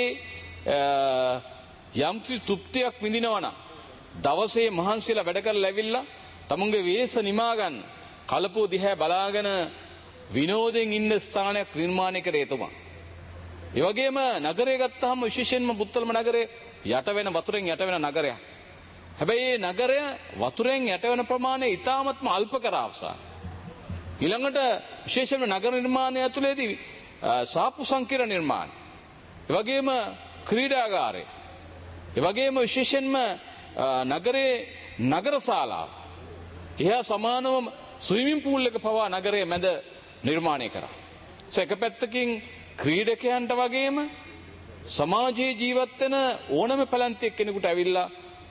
යම් තෘප්තියක් විඳිනවා නම් දවසේ මහන්සියලා වැඩ කරලා ඇවිල්ලා තමුන්ගේ වේස නිමා ගන්න කලපුව දිහා බලාගෙන විනෝදයෙන් ඉන්න ස්ථානයක් නිර්මාණය කරේ එතුමා. ඒ වගේම නගරය ගත්තාම විශේෂයෙන්ම පුත්තලම නගරේ යට වෙන වතුරෙන් යට වෙන නගරයක්. හැබැයි මේ නගරය වතුරෙන් යට වෙන ප්‍රමාණය ඉතාමත්ම අල්ප කරවසා. ඊළඟට විශේෂයෙන්ම නගර නිර්මාණය ඇතුළේදී සාප්පු සංකීර්ණ නිර්මාණ. ඒ වගේම ක්‍රීඩාගාරය. ඒ වගේම විශේෂයෙන්ම නගරේ නගර ශාලාව. එහා සමානවම ස්විමින් පූල් එක පවා නගරයේ මැද නිර්මාණය කරා. ඒක පැත්තකින් ක්‍රීඩකයන්ට වගේම සමාජයේ ජීවත් වෙන ඕනම පැලැන්තියෙක් කෙනෙකුට ඇවිල්ලා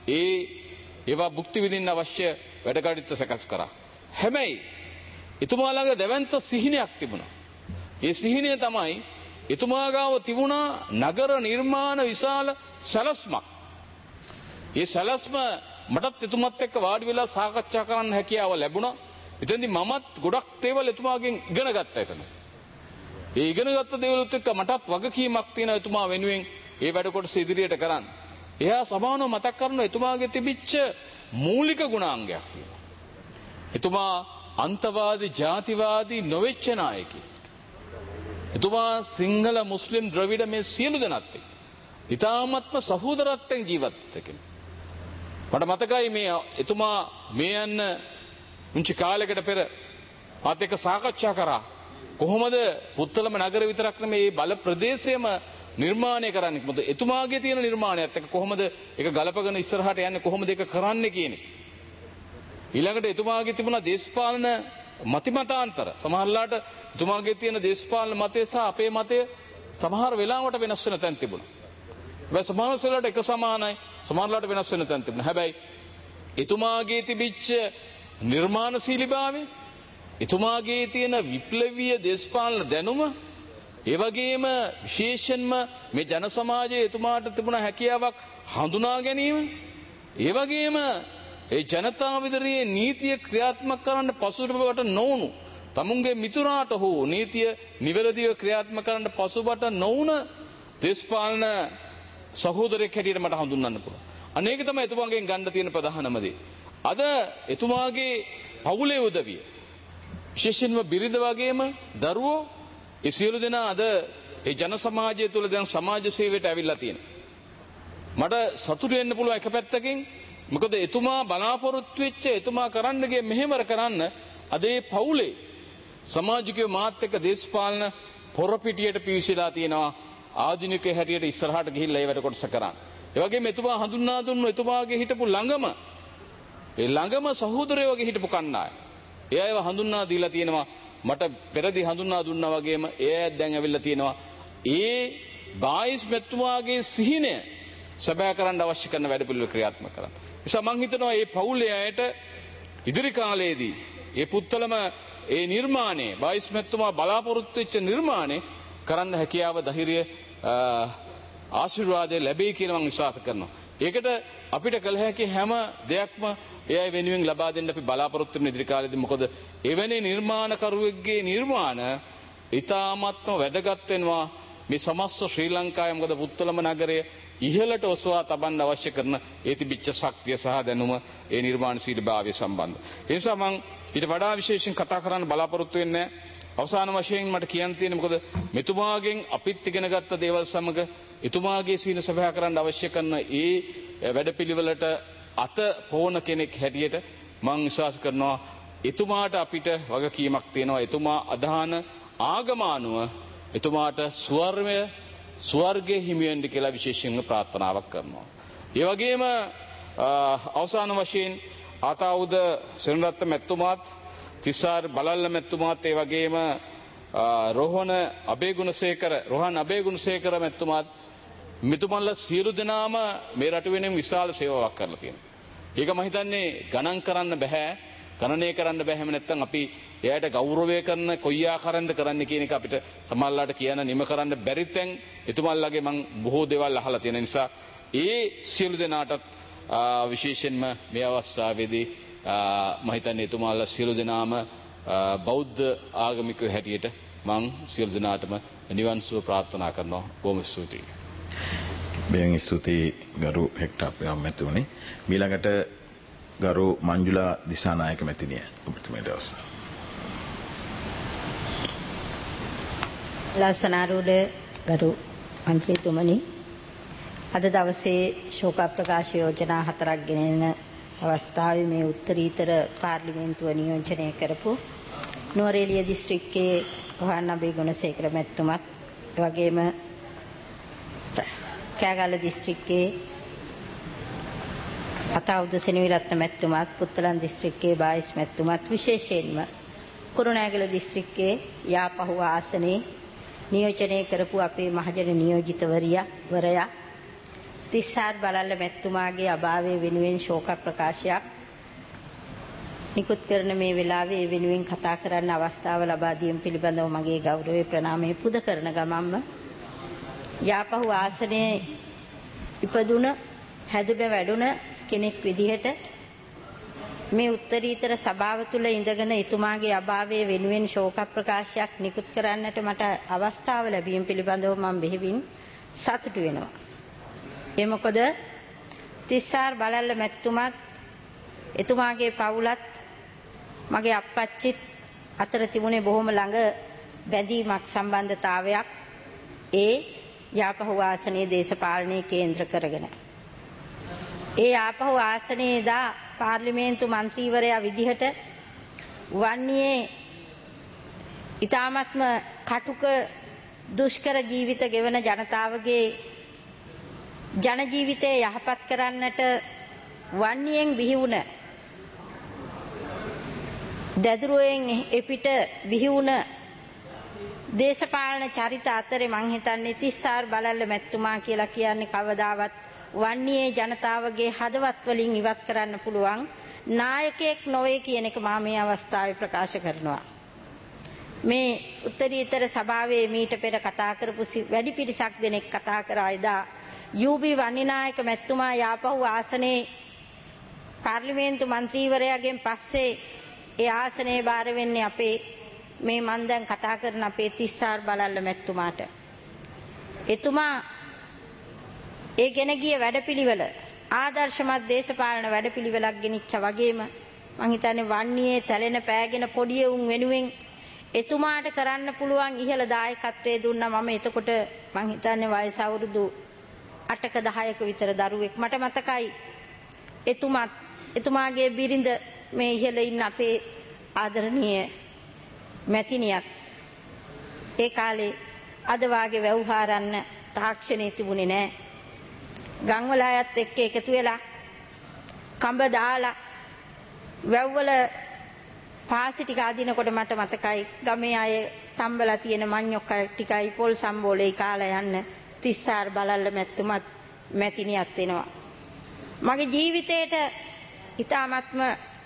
ඒවා භුක්ති විඳින්න අවශ්‍ය වැඩ කටයුතු සකස් කරා. හැබැයි එතුමා ළඟ දැවැන්ත සිහිනයක් තිබුණා. ඒ සිහිනය තමයි එතුමා ගාව තිබුණා නගර නිර්මාණ විශාල සැලැස්මක්. ඒ සැලැස්ම මටත් එතුමත් එක්ක වාඩි වෙලා සාකච්ඡා කරන්න හැකියාව ලැබුණා. එතෙන්දී මමත් ගොඩක් දේවල් එතුමාගෙන් ඉගෙන ගත්තා එතන. ඒ ඉගෙන ගත්ත දේවලුත් එක්ක මටත් වගකීමක් තියෙනවා එතුමා වෙනුවෙන් ඒ වැඩ කොටස ඉදිරියට කරන්න. එයා සමානව මතක් කරන එතුමාගේ තිබිච්ච මූලික ගුණාංගයක් තියෙනවා. එතුමා අන්තවාදී ජාතිවාදී නොවෙච්ච නායකයෙක්. එතුමා සිංහල මුස්ලිම් ද්‍රවිඩ මේ සියලු දෙනාත් එක්ක ඉතාමත්ම සහෝදරත්වයෙන් ජීවත් වෙච්ච කෙනෙක්. මට මතකයි මේ එතුමා මේ යන්න උන්චි කාලයකට පෙර මාත් එක්ක සාකච්ඡා කරා කොහොමද පුත්තලම නගර විතරක් නෙමෙයි බල ප්‍රදේශයේම නිර්මාණය කරන්නේ. මොකද එතුමාගේ තියෙන නිර්මාණයත් එක්ක කොහොමද ඒක ගලපගෙන ඉස්සරහට යන්නේ කොහොමද ඒක කරන්නේ කියන්නේ. ඊළඟට එතුමාගේ තිබුණා දේශපාලන මතිමතාන්තර. සමහරලාට එතුමාගේ තියෙන දේශපාලන මතය සහ අපේ මතය සමහර වෙලාවට වෙනස් වෙන තැන් තිබුණා. හැබැයි සමාජසලට එක සමානයි, සමාජලට වෙනස් වෙන තැන් තිබුණා. හැබැයි එතුමාගේ තිබිච්ච නිර්මාණශීලීභාවය, එතුමාගේ තියෙන විප්ලවීය දේශපාලන දැනුම, ඒ වගේම විශේෂයෙන්ම මේ ජන සමාජයේ එතුමාට තිබුණ හැකියාවක් හඳුනා ගැනීම, ඒ වගේම ඒ ජනතාව විතරේ නීතිය ක්‍රියාත්මක කරන්න පසුබට නොවුණු, තමුන්ගේ මිතුරාට හෝ නීතිය නිවැරදිව ක්‍රියාත්මක කරන්න පසුබට නොවුන දේශපාලන සහෝදරයෙක් හැටියට මට හඳුන්වන්න පුළුවන්. අනේක තමයි එතුමාගෙන් ගන්න තියෙන ප්‍රධානම දේ. අද එතුමාගේ පවුලේ උදවිය, විශේෂයෙන්ම බිරිඳ වගේම දරුවෝ, ඒ සියලු දෙනා අද ඒ ජන සමාජය තුළ දැන් සමාජ සේවයට ඇවිල්ලා තියෙනවා. මට සතුටු වෙන්න පුළුවන් එක පැත්තකින්. මොකද එතුමා බලාපොරොත්තු වෙච්ච, එතුමා කරන්න ගිය මෙහෙවර කරන්න අද ඒ පවුලේ සමාජිකයෝ මාත් එක්ක දේශපාලන පොරපිටියට පිවිසලා තියෙනවා. ආධුනිකයෙ හැටියට ඉස්සරහට ගිහිල්ලා ඒ වැඩ කොටස කරන්න. ඒ වගේම එතුමා හඳුන්වා දුන්නු එතුමාගේ හිටපු ළඟම සහෝදරයෝ වගේ හිටපු කණ්ඩායම. ඒ අයව හඳුන්වා දීලා තියෙනවා. මට පෙරදී හඳුන්වා දුන්නා වගේම ඒ අය දැන් ඇවිල්ලා තියෙනවා. ඒ බායිස් මෙතුමාගේ සිහිනය සැබෑ කරන්න අවශ්‍ය කරන වැඩ පිළිවෙල ක්‍රියාත්මක කරන්න. නිසා මම හිතනවා මේ පවුලේ අයට ඉදිරි කාලයේදී මේ පුත්තලම ඒ නිර්මාණය, බායිස් මෙතුමා බලාපොරොත්තු වෙච්ච නිර්මාණය කරන්න හැකියාව, ධෛර්යය, ආශිර්වාදය ලැබෙයි කියලා මම විශ්වාස කරනවා. ඒකට අපිට කළ හැකි හැම දෙයක්ම ඒ අය වෙනුවෙන් ලබා දෙන්න අපි බලාපොරොත්තු වෙන ඉදිරි කාලෙදී. මොකද එවැනි නිර්මාණකරුවෙක්ගේ නිර්මාණ ඉතාමත්ම වැදගත් වෙනවා මේ සමස්ත ශ්‍රී ලංකාවේ. මොකද පුත්තලම නගරය ඉහළට ඔසවා තබන්න අවශ්‍ය කරන ඒ තිබිච්ච ශක්තිය සහ දැනුම, ඒ නිර්මාණශීලීභාවය සම්බන්ධ. ඒ නිසා මම ඊට වඩා විශේෂයෙන් කතා කරන්න බලාපොරොත්තු වෙන්නේ නැහැ. අවසාන වශයෙන් මට කියන්න තියෙන්නේ, මොකද මෙතුමාගෙන් අපිත් ඉගෙන ගත්ත දේවල් සමග එතුමාගේ සීන සභා කරන්න අවශ්‍ය කරන ඒ වැඩපිළිවෙලට අත පොවන කෙනෙක් හැටියට මම විශ්වාස කරනවා එතුමාට අපිට වගකීමක් තියෙනවා. එතුමා අදහන ආගම අනුව එතුමාට ස්වර්ගයේ හිමි වෙන්න කියලා විශේෂයෙන්ම ප්‍රාර්ථනාවක් කරනවා. ඒ වගේම අවසාන වශයෙන් ආතාවුද සෙනරත්න මැතිතුමාත්, තිස්සාර බලල්ල මැතිතුමාත්, ඒ වගේම රෝහණ අබේගුණසේකර මැතිතුමාත්, මෙතුමන්ලා සියලු දෙනාම මේ රට වෙනුවෙන් විශාල සේවාවක් කරලා තියෙනවා. ඒක මම හිතන්නේ ගණන් කරන්න බෑ, ගණනය කරන්න බෑ. හැම නැත්තම් අපි එයාට ගෞරවය කරන කොයි ආකාරයෙන්ද කරන්න කියන එක අපිට සමහරලාට කියන නිම කරන්න බැරි තැන් එතුමන්ලාගේ මම බොහෝ දේවල් අහලා තියෙන නිසා ඒ සියලු දෙනාටත් විශේෂයෙන්ම මේ අවස්ථාවේදී මම හිතන්නේ එතුමාලා සියලු දෙනාම බෞද්ධ ආගමිකයෝ හැටියට මම සියලු දෙනාටම නිවන් සුව ප්‍රාර්ථනා කරනවා. බොහොම ස්තුතියි. බෙහෙවින් ස්තුතියි ගරු හෙක්ටර් මැතිතුමනි. ඊළඟට ගරු මංජුලා දිසානායක මැතිණිය ඔබතුමීට අවසන්. ලාසනාරූඪ ගරු මන්ත්‍රීතුමනි, අද දවසේ ශෝක ප්‍රකාශ යෝජනා 4ක් ගෙනෙන අවස්ථාවේ මේ උත්තරීතර පාර්ලිමේන්තුව නියෝජනය කරපු නුවරඑළිය දිස්ත්‍රික්කයේ රෝහණ අබේගුණසේකර මැතිතුමත්, එවැගේම කෑගල්ල දිස්ත්‍රික්කයේ අතාවුද සෙනවිරත්න මැතිතුමත්, පුත්තලන් දිස්ත්‍රික්කයේ බායිස් මැතිතුමත්, විශේෂයෙන්ම කුරුණෑගල දිස්ත්‍රික්කයේ යාපහුව ආසනයේ නියෝජනය කරපු අපේ මහජන නියෝජිතවරයා තිස්සාර් බලල්ල මැතිතුමාගේ අභාවය වෙනුවෙන් ශෝක ප්‍රකාශයක් නිකුත් කරන මේ වෙලාවේ ඒ වෙනුවෙන් කතා කරන්න අවස්ථාව ලබා දීම පිළිබඳව මගේ ගෞරවයේ ප්‍රණාමය පුද කරන ගමන්ම යාපහුව ආසනයේ ඉපදුන හැදුන වැඩුණ කෙනෙක් විදිහට මේ උත්තරීතර සභාව තුළ ඉඳගෙන එතුමාගේ අභාවය වෙනුවෙන් ශෝක ප්‍රකාශයක් නිකුත් කරන්නට මට අවස්ථාව ලැබීම පිළිබඳව මම බෙහෙවින් සතුටු වෙනවා. ඒ මොකද තිස්සාර් බලල්ල මැතිතුමත්, එතුමාගේ පවුලත්, මගේ අප්පච්චිත් අතර තිබුණේ බොහොම ළඟ බැඳීමක්, සම්බන්ධතාවයක් ඒ යාපහුව ආසනයේ දේශපාලනයේ කේන්ද්‍ර කරගෙන. ඒ යාපහුව ආසනයේ දා පාර්ලිමේන්තු මන්ත්‍රීවරයා විදිහට වන්නේ ඊ타මත්ම කටුක දුෂ්කර ජීවිත ගෙවන ජනතාවගේ ජන ජීවිතය යහපත් කරන්නට වන්නේෙන් බිහි වුණ දැදුරුවෙන් එපිට බිහි වුණ දේශපාලන චරිත අතරේ මං හිතන්නේ තිස්සාර බලල්ල මැතිතුමා කියලා කියන්නේ කවදාවත් වන්නේ ජනතාවගේ හදවත් වලින් ඉවත් කරන්න පුළුවන් නායකයෙක් නොවේ කියන එක මම මේ අවස්ථාවේ ප්‍රකාශ කරනවා. මේ උත්තරීතර සභාවේ මීට පෙර කතා කරපු වැඩි පිරිසක් දෙනෙක් කතා කරා එදා යූ.බී. වන්නිනායක මැතිතුමා යාපහුව ආසනයේ පාර්ලිමේන්තු මන්ත්‍රීවරයාගෙන් පස්සේ ඒ ආසනයේ බාර වෙන්නේ අපේ මේ මන් දැන් කතා කරන අපේ තිස්සාර බලල්ල මැතිතුමාට. එතුමා ඒ ගෙන ගිය වැඩපිළිවෙල ආදර්ශමත් දේශපාලන වැඩපිළිවෙලක් ගෙනිච්ච වගේම මං හිතන්නේ වන්නියේ තැලෙන පෑගෙන පොඩි උන් වෙනුවෙන් එතුමාට කරන්න පුළුවන් ඉහළ දායකත්වයේ දුන්නා. මම එතකොට මං හිතන්නේ වයස අවුරුදු 8ක 10ක විතර දරුවෙක්. මට මතකයි එතුමාගේ බිරිඳ මේ ඉහළ ඉන්න අපේ ආදරණීය මැතිණියක් ඒ කාලේ අද වාගේ ව්‍යවහාරන්න තාක්ෂණයේ තිබුණේ නැහැ. ගම්වල අයත් එක්ක එකතු වෙලා කඹ දාලා වැව්වල පාසි ටික අදිනකොට මට මතකයි ගමේ අය තම්බලා තියෙන මඤ්ඤොක්ක ටිකයි පොල් සම්බෝලේ කාලා යන්න තිස්සාර බලල්ල මැතිතුමත් මැතිණියක් වෙනවා. මගේ ජීවිතේට ඊ타ත්ම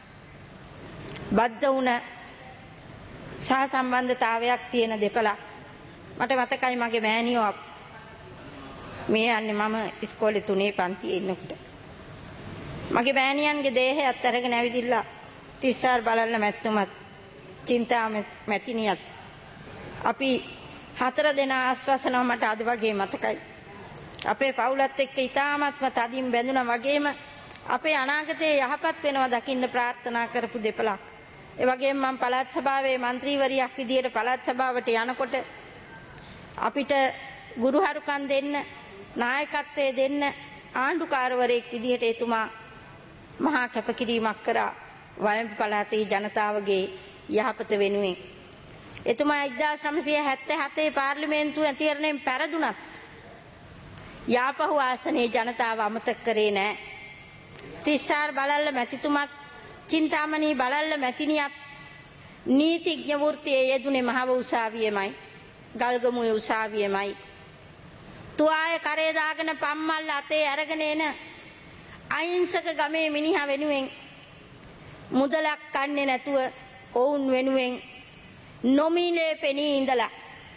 බද්ධ වුණ සහසම්බන්ධතාවයක් තියෙන දෙපළක්. මට මතකයි මගේ මෑණියෝ මේ යන්නේ මම ඉස්කෝලේ 3 පන්තියේ ඉන්නකොට මගේ මෑණියන්ගේ දේහයත් අරගෙන ඇවිදිලා තිස්සාර බලල්ල මැතිතුමත් චින්තා මැතිණියත් අපි 4 දෙනා ආස්වාසනවා. මට අද වගේ මතකයි. අපේ පවුලත් එක්ක ඊ타ත්ම තදින් බැඳුණා වගේම අපේ අනාගතයේ යහපත් වෙනවා දකින්න ප්‍රාර්ථනා කරපු දෙපළක්. ඒ වගේම මම පළාත් සභාවේ മന്ത്രിවරියක් විදියට පළාත් සභාවට යනකොට අපිට ගුරුහරුකම් දෙන්න නායකත්වයේ දෙන්න ආණ්ඩුකාරවරයෙක් විදියට එතුමා මහා කැපකිරීමක් කරා වයඹ පළාතේ ජනතාවගේ යහපත වෙනුවෙන්. එතුමා 1977 පාර්ලිමේන්තුවේ තීරණයෙන් පෙරදුනත් යාපහුව ආසනයේ ජනතාව අමතක කරේ නැහැ. තිස්සාර බලල්ල මැතිතුමත් චින්තාමණී බලල්ල මැතිණියත් නීතිඥ වෘත්තියේ යෙදුනේ මහව උසාවියේමයි ගල්ගමුවේ උසාවියේමයි. තුආය කරේ දාගෙන පම්මල් අතේ අරගෙන එන අහිංසක ගමේ මිනිහා වෙනුවෙන් මුදලක් කන්නේ නැතුව ඔවුන් වෙනුවෙන් නොමිලේ පෙනී ඉඳලා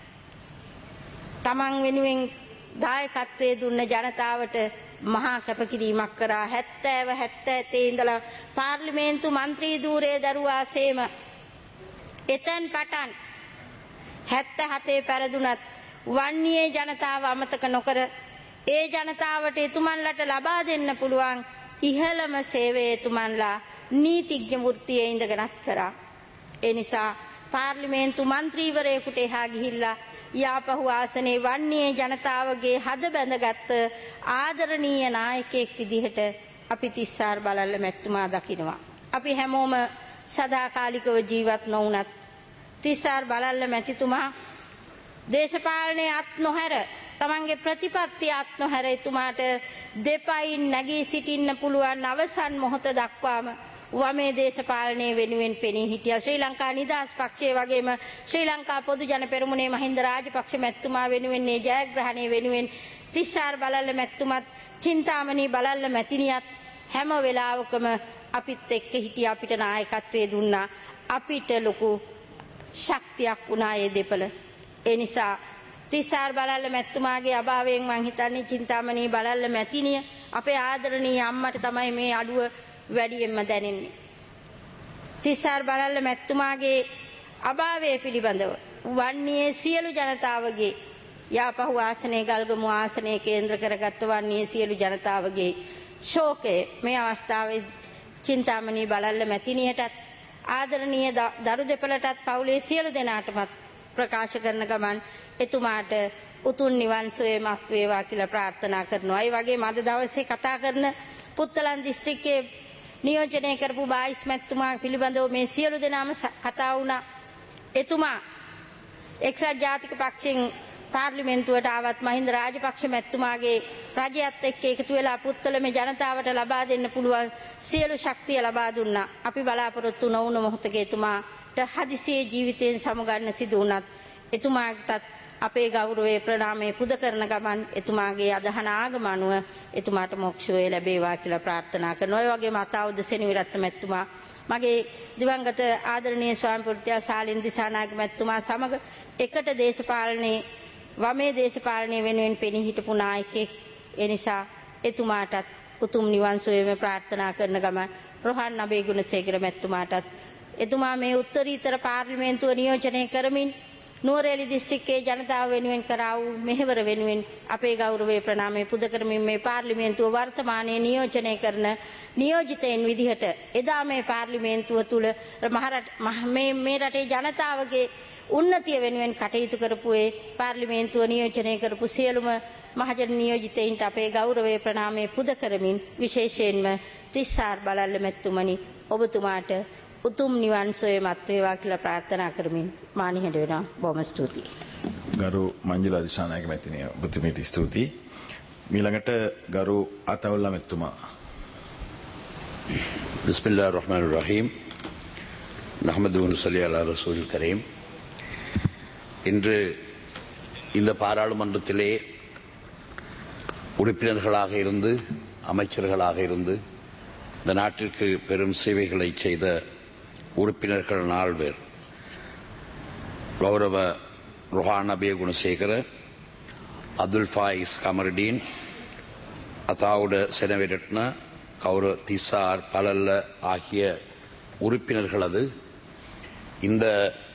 තමන් වෙනුවෙන් දායකත්වයේ දුන්න ජනතාවට මහා කැපකිරීමක් කරා. 70 ඉඳලා පාර්ලිමේන්තු මන්ත්‍රී ධූරයේ දරුවාසේම එතෙන් පටන් 77 පෙරදුනත් වන්නියේ ජනතාව අමතක නොකර ඒ ජනතාවට එතුමන්ලට ලබා දෙන්න පුළුවන් ඉහළම සේවය එතුමන්ලා නීතිඥ වෘත්තියේ ඉඳගෙනත් කරා. ඒ නිසා පාර්ලිමේන්තු මන්ත්‍රීවරයෙකුට එහා ගිහිල්ලා යාපහුව ආසනයේ වන්නියේ ජනතාවගේ හද බැඳගත් ආදරණීය නායකයෙක් විදිහට අපි තිස්සාර බලල්ල මැතිතුමා දකිනවා. අපි හැමෝම සදාකාලිකව ජීවත් නොවුනත් තිස්සාර බලල්ල මැතිතුමා දේශපාලනයේ අත් නොහැර තමන්ගේ ප්‍රතිපත්ති අත් නොහැර එතුමාට දෙපයින් නැගී සිටින්න පුළුවන් අවසන් මොහොත දක්වාම වමේ දේශපාලනයේ වෙනුවෙන් පෙනී හිටියා. ශ්‍රී ලංකා නිදහස් පක්ෂයේ වගේම ශ්‍රී ලංකා පොදු ජන පෙරමුණේ මහින්ද රාජපක්ෂ මැතිතුමා වෙනුවෙන් මේ ජයග්‍රහණය වෙනුවෙන් තිස්සාර බලල්ල මැතිතුමත් චින්තාමණී බලල්ල මැතිණියත් හැම වෙලාවකම අපිත් එක්ක හිටියා. අපිට නායකත්වයේ දුන්නා. අපිට ලොකු ශක්තියක් වුණා ඒ දෙපළ. ඒ නිසා තිස්සාර බලල්ල මැතිතුමාගේ අභාවයෙන් මං හිතන්නේ චින්තාමණී බලල්ල මැතිණිය අපේ ආදරණීය අම්මට තමයි මේ අඩුව වැඩියෙන්ම දැනෙන්නේ. තිස්සාර බලල්ල මැතිතුමාගේ අභාවය පිළිබඳව වන්නියේ සියලු ජනතාවගේ යාපහුව ආසනයේ ගල්ගමු ආසනයේ කේන්ද්‍ර කරගත් වන්නියේ සියලු ජනතාවගේ ශෝකය මේ අවස්ථාවේ චින්තාමණී බලල්ල මැතිණියටත් ආදරණීය දරු දෙපළටත් පවුලේ සියලු දෙනාටමත් ප්‍රකාශ කරන ගමන් එතුමාට උතුම් නිවන් සුවයමත් වේවා කියලා ප්‍රාර්ථනා කරනවා. ඒ වගේම අද දවසේ කතා කරන පුත්තලන් දිස්ත්‍රික්කයේ නියෝජනය කරපු බායිස් මැතිතුමා පිළිබඳව මේ සියලු දෙනාම කතා වුණා. එතුමා එක්සත් ජාතික පක්ෂයෙන් පාර්ලිමේන්තුවට ආවත් මහින්ද රාජපක්ෂ මැතිතුමාගේ රජයත් එක්ක එකතු වෙලා පුත්තලමේ ජනතාවට ලබා දෙන්න පුළුවන් සියලු ශක්තිය ලබා දුන්නා. අපි බලාපොරොත්තු නොවුන මොහොතක එතුමාට හදිසියේ ජීවිතයෙන් සමුගන්න සිදු වුණත් එතුමාටත් අපේ ගෞරවයේ ප්‍රණාමය පුද කරන ගමන් එතුමාගේ අදහන ආගම අනුව එතුමාට මොක්ෂය ලැබේවා කියලා ප්‍රාර්ථනා කරනවා. ඒ වගේම අතාවුද සෙනවිරත්න මැතිතුමා මගේ දිවංගත ආදරණීය ස්වාමිපුත්‍රයා සාලින් දිසානායක මැතිතුමා සමග එකට දේශපාලනයේ වමේ දේශපාලනය වෙනුවෙන් පෙනී හිටපු නායකයෙක්. ඒ නිසා එතුමාටත් උතුම් නිවන් සුවයම ප්‍රාර්ථනා කරන ගමන් රොහාන් අබේගුණසේකර මැතිතුමාටත් එතුමා මේ උත්තරීතර පාර්ලිමේන්තුව නියෝජනය කරමින් නුවරඑළිය දිස්ත්‍රික්කයේ ජනතාව වෙනුවෙන් කරා වූ මෙහෙවර වෙනුවෙන් අපේ ගෞරවයේ ප්‍රණාමය පුද කරමින් මේ පාර්ලිමේන්තුව වර්තමානයේ නියෝජනය කරන නියෝජිතයින් විදිහට එදා මේ පාර්ලිමේන්තුව තුල මේ රටේ ජනතාවගේ උන්නතිය වෙනුවෙන් කටයුතු කරපු ඒ පාර්ලිමේන්තුව නියෝජනය කරපු සියලුම මහජන නියෝජිතයින්ට අපේ ගෞරවයේ ප්‍රණාමය පුද කරමින් විශේෂයෙන්ම තිස්සාර් බලල්ල මැතිතුමනි ඔබතුමාට උතුම් නිවන් සොයමත් වේවා කියලා ප්‍රාර්ථනා කරමින් මා නිහඬ වෙනවා. බොහොම ස්තුතියි. ගරු මංජුලා දිසානායක මැතිණිය ඔබතුමීට ස්තුතියි. ඊළඟට ගරු අතවුල්ලා මැතිතුමා. பிஸ்மில்லாஹிர் ரஹ்மானிர் ரஹீம் நஹ்மது வ நுஸல்லி அலா ரசூலில் கரீம். இன்று இந்த பாராளுமன்றத்திலே உறுப்பினர்களாக இருந்து அமைச்சர்களாக இருந்து இந்த நாட்டிற்கு பெரும் சேவைகளை செய்த உறுப்பினர்கள் 4 பேர் கௌரவ ருஹான் அபேகுணசேகர, அப்துல் ஃபாயிஸ் கமருடீன், அதாவுட செனவிரட்ன, கௌரவ திசார் பலல்ல ஆகிய உறுப்பினர்களது இந்த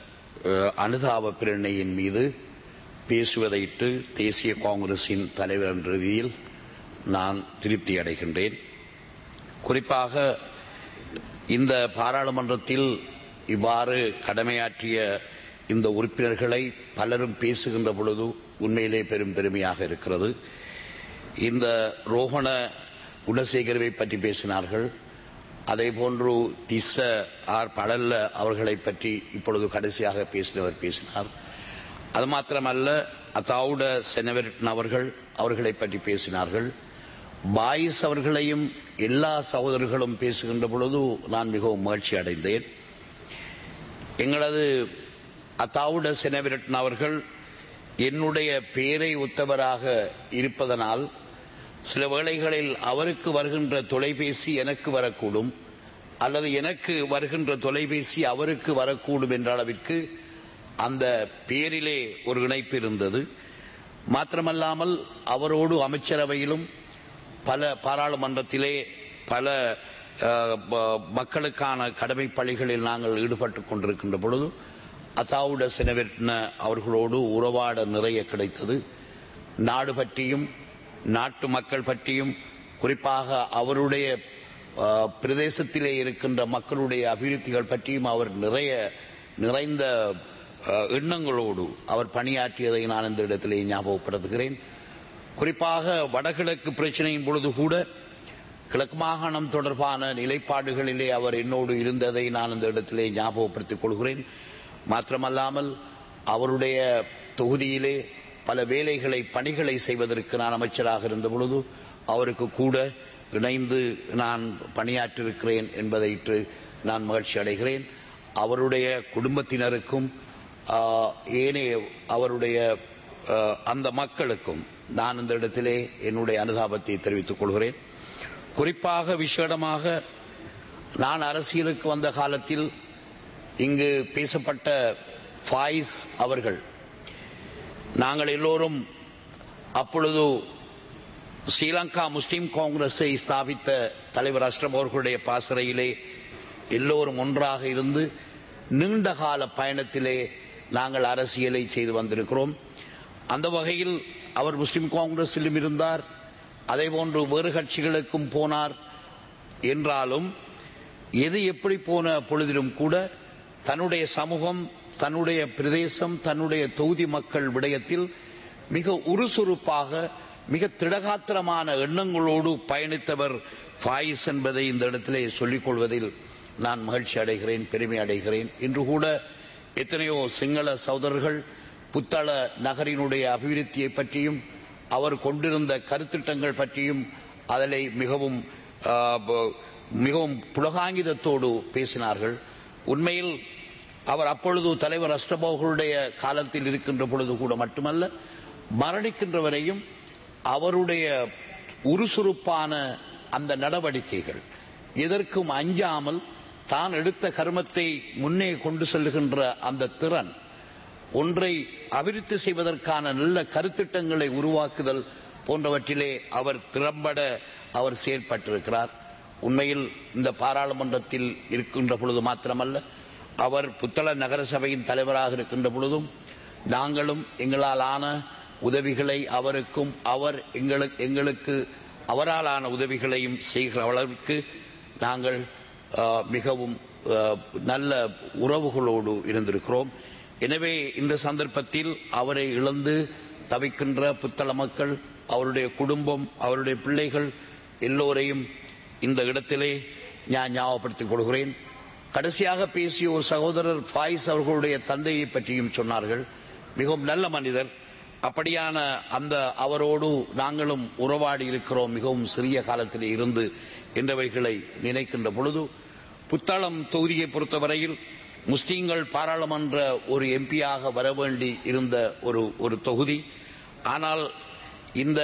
அனுதாப பிரேரணையின் மீது பேசுவதையிட்டு தேசிய காங்கிரசின் தலைவர் என்ற ரீதியில் நான் திருப்தி அடைகின்றேன். குறிப்பாக இந்த பாராளுமன்றத்தில் இவ்வாறு கடமையாற்றிய இந்த உறுப்பினர்களை பலரும் பேசுகின்ற பொழுது உண்மையிலே பெரும் பெருமையாக இருக்கிறது. இந்த ரோஹண குணசேகரவை பற்றி பேசினார்கள். அதேபோன்று திஸ்ஸ ஆர் பழல்ல அவர்களை பற்றி இப்பொழுது கடைசியாக பேசினவர் பேசினார். அது மாத்திரமல்ல, அதாவுட செனவிரட்ன அவர்களை பற்றி பேசினார்கள். பாயிஸ் அவர்களையும் எல்லா சகோதரர்களும் பேசுகின்ற பொழுது நான் மிகவும் மகிழ்ச்சி அடைந்தேன். எங்களது அதாவுட செனவிரட்ன அவர்கள் என்னுடைய பேரை ஒத்தவராக இருப்பதனால் சில வேளைகளில் அவருக்கு வருகின்ற தொலைபேசி எனக்கு வரக்கூடும், அல்லது எனக்கு வருகின்ற தொலைபேசி அவருக்கு வரக்கூடும் என்ற அளவிற்கு அந்த பேரிலே ஒரு இணைப்பு இருந்தது. மாத்திரமல்லாமல் அவரோடு அமைச்சரவையிலும் பல பாராளுமன்றத்திலே பல மக்களுக்கான கடமை பணிகளில் நாங்கள் ஈடுபட்டுக் கொண்டிருக்கின்ற பொழுது அதாவுட செனவிரட்ன அவர்களோடு உறவாட நிறைய கிடைத்தது. நாடு பற்றியும் நாட்டு மக்கள் பற்றியும், குறிப்பாக அவருடைய பிரதேசத்திலே இருக்கின்ற மக்களுடைய அபிவிருத்திகள் பற்றியும் அவர் நிறைந்த எண்ணங்களோடு அவர் பணியாற்றியதை நான் இந்த இடத்திலே ஞாபகப்படுத்துகிறேன். குறிப்பாக வடகிழக்கு பிரச்சனையின் பொழுது கூட கிழக்கு மாகாணம் தொடர்பான நிலைப்பாடுகளிலே அவர் என்னோடு இருந்ததை நான் இந்த இடத்திலே ஞாபகப்படுத்திக் கொள்கிறேன். மாத்திரமல்லாமல் அவருடைய தொகுதியிலே பல பணிகளை செய்வதற்கு நான் அமைச்சராக இருந்த பொழுது அவருக்கு கூட இணைந்து நான் பணியாற்றிருக்கிறேன் என்பதையிட்டு நான் மகிழ்ச்சி அடைகிறேன். அவருடைய குடும்பத்தினருக்கும் ஏனைய அவருடைய அந்த மக்களுக்கும் நான் இந்த இடத்திலே என்னுடைய அனுதாபத்தை தெரிவித்துக் கொள்கிறேன். குறிப்பாக விசேடமாக நான் அரசியலுக்கு வந்த காலத்தில் இங்கு பேசப்பட்ட ஃபாயிஸ் அவர்கள், நாங்கள் எல்லோரும் அப்பொழுது ஸ்ரீலங்கா முஸ்லிம் காங்கிரஸை ஸ்தாபித்த தலைவர் அஷ்ரப் அவர்களுடைய பாசறையிலே எல்லோரும் ஒன்றாக இருந்து நீண்ட கால பயணத்திலே நாங்கள் அரசியலை செய்து வந்திருக்கிறோம். அந்த வகையில் அவர் முஸ்லிம் காங்கிரஸிலும் இருந்தார், அதேபோன்று வேறு கட்சிகளுக்கும் போனார். என்றாலும் எது எப்படி போன பொழுதிலும் கூட தன்னுடைய சமூகம், தன்னுடைய பிரதேசம், தன்னுடைய தொகுதி மக்கள் விடயத்தில் மிக உறுசுறுப்பாக மிக திடகாத்திரமான எண்ணங்களோடு பயணித்தவர் ஃபாயிஸ் என்பதை இந்த இடத்திலே சொல்லிக் கொள்வதில் நான் மகிழ்ச்சி அடைகிறேன், பெருமை அடைகிறேன். இன்று கூட எத்தனையோ சிங்கள சகோதரர்கள் புத்தள நகரினுடைய அபிவிருத்தியை பற்றியும் அவர் கொண்டிருந்த கருத்திட்டங்கள் பற்றியும் அதனை மிகவும் புலகாங்கிதத்தோடு பேசினார்கள். உண்மையில் அவர் அப்பொழுது தலைவர் அஷ்டபோகருடைய காலத்தில் இருக்கின்ற பொழுது கூட மட்டுமல்ல, மரணிக்கின்ற வரையும் அவருடைய உருசுறுப்பான அந்த நடவடிக்கைகள், எதற்கும் அஞ்சாமல் தான் எடுத்த கர்மத்தை முன்னே கொண்டு செல்கின்ற அந்த திறன், ஒன்றை அபிவிருத்தி செய்வதற்கான நல்ல கருத்திட்டங்களை உருவாக்குதல் போன்றவற்றிலே அவர் திறம்பட அவர் செயல்பட்டிருக்கிறார். உண்மையில் இந்த பாராளுமன்றத்தில் இருக்கின்ற பொழுது மாத்திரமல்ல, அவர் புத்தள நகர சபையின் தலைவராக இருக்கின்ற பொழுதும் நாங்களும் எங்களால் ஆன உதவிகளை அவருக்கும், அவர் எங்களுக்கு அவரால் ஆன உதவிகளையும் செய்கிற அளவிற்கு நாங்கள் மிகவும் நல்ல உறவுகளோடு இருந்திருக்கிறோம். எனவே இந்த சந்தர்ப்பத்தில் அவரை இழந்து தவிக்கின்ற புத்தள மக்கள், அவருடைய குடும்பம், அவருடைய பிள்ளைகள் எல்லோரையும் இந்த இடத்திலே நான் ஞாபகப்படுத்திக் கொள்கிறேன். கடைசியாக பேசிய ஒரு சகோதரர் ஃபாயிஸ் அவர்களுடைய தந்தையை பற்றியும் சொன்னார்கள். மிகவும் நல்ல மனிதர். அப்படியான அந்த அவரோடு நாங்களும் உறவாடி இருக்கிறோம் மிகவும் சிறிய காலத்திலே இருந்து என்றவைகளை நினைக்கின்ற பொழுது, புத்தளம் தொகுதியை பொறுத்தவரையில் முஸ்லீம்கள் பாராளுமன்ற ஒரு எம்பியாக வர வேண்டி இருந்த ஒரு தொகுதி. ஆனால் இந்த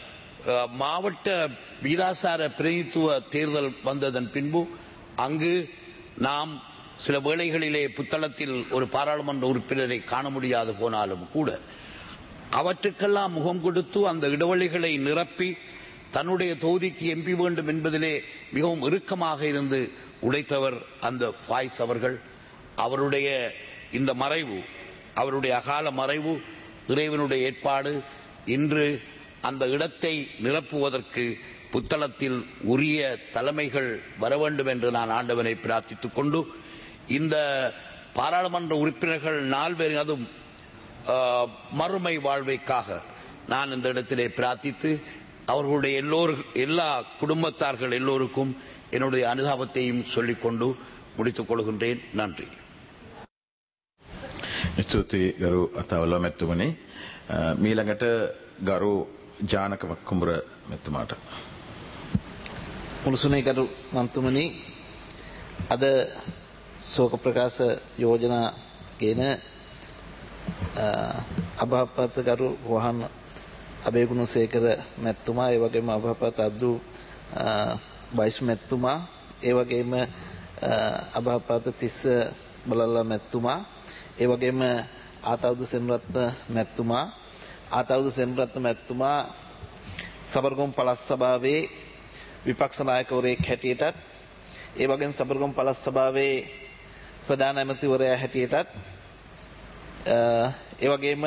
மாவட்ட வீதாசார பிரதிநிதித்துவ தேர்தல் வந்ததன் பின்பு அங்கு நாம் சில வேளைகளிலே புத்தளத்தில் ஒரு பாராளுமன்ற உறுப்பினரை காண முடியாது போனாலும் கூட அவற்றுக்கெல்லாம் முகம் கொடுத்து அந்த இடைவெளிகளை நிரப்பி தன்னுடைய தொகுதிக்கு எம்பி வேண்டும் என்பதிலே மிகவும் இறுக்கமாக இருந்து உடைத்தவர் அந்த ஃபாயிஸ் அவர்கள். அவருடைய இந்த மறைவு, அவருடைய அகால மறைவு இறைவனுடைய ஏற்பாடு. இன்று அந்த இடத்தை நிரப்புவதற்கு புத்தளத்தில் உரிய தலைமைகள் வர வேண்டும் என்று நான் ஆண்டவனை பிரார்த்தித்துக் கொண்டு, இந்த பாராளுமன்ற உறுப்பினர்கள் 4 பேர் அதுவும் மறுமை வாழ்வைக்காக நான் இந்த இடத்திலே பிரார்த்தித்து அவர்களுடைய எல்லா குடும்பத்தார்கள் எல்லோருக்கும் என்னுடைய அனுதாபத்தையும் சொல்லிக்கொண்டு முடித்துக் கொள்கின்றேன். நன்றி. ස්තුතියි ගරු අතවල මෙතුමනි. මීළඟට ගරු ජානක කුඹර මෙතුමාට. මුළුසුනේ ගරු මන්තුමනි, අද ශෝක ප්‍රකාශ යෝජනා ගෙන අභාපත ගරු රෝහන් අබේගුණසේකර මැතිතුමා, ඒ වගේම අභාපත අද්දු බයිස් මැතිතුමා, ඒ වගේම අභාපත තිස්ස බලල්ලා මැතිතුමා, ඒ වගේම ආතවුදු සෙන්රත්න මැතිතුමා, ආතවුදු සෙන්රත්න මැතිතුමා සබරගම් පළාත් සභාවේ විපක්ෂ නායකවරයෙක් හැටියටත්, ඒ වගේම සබරගම් පළාත් සභාවේ ප්‍රධාන ඇමතිවරයා හැටියටත්, ඒ වගේම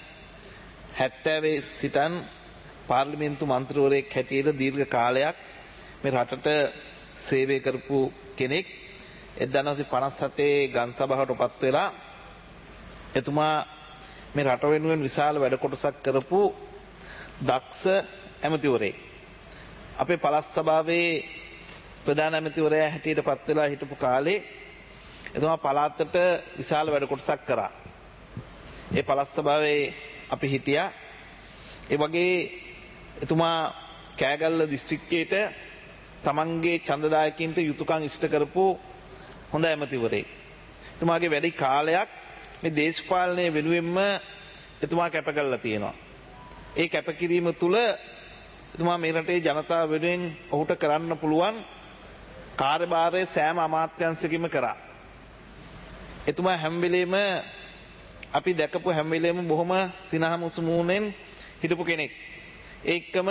70 සිටන් පාර්ලිමේන්තු මන්ත්‍රීවරයෙක් හැටියට දීර්ඝ කාලයක් මේ රටට සේවය කරපු කෙනෙක්. 1957 ගම් සභාවට පත් වෙලා එතුමා මේ රට වෙනුවෙන් විශාල වැඩ කොටසක් කරපු දක්ෂ ඇමතිවරයෙක්. අපේ පළාත් සභාවේ ප්‍රධාන ඇමතිවරයා හැටියට පත් වෙලා හිටපු කාලේ එතුමා පළාතට විශාල වැඩ කොටසක් කරා. ඒ පළාත් සභාවේ අපි හිටියා. ඒ වගේ එතුමා කෑගල්ල දිස්ත්‍රික්කයට තමන්ගේ ඡන්දදායකින්ට යුතුයකම් ඉෂ්ට කරපු හොඳ ඇමතිවරයෙක්. එතුමාගේ වැඩි කාලයක් මේ දේශපාලනය වෙනුවෙන්ම එතුමා කැප කරලා තියෙනවා. ඒ කැපකිරීම තුළ එතුමා මේ රටේ ජනතාව වෙනුවෙන් ඔහුට කරන්න පුළුවන් කාර්යභාරය සෑම අමාත්‍යංශයකින්ම කරා. එතුමා හැම වෙලේම අපි දැකපු හැම වෙලේම බොහොම සිනහමුසු මූණෙන් හිටපු කෙනෙක්. ඒකම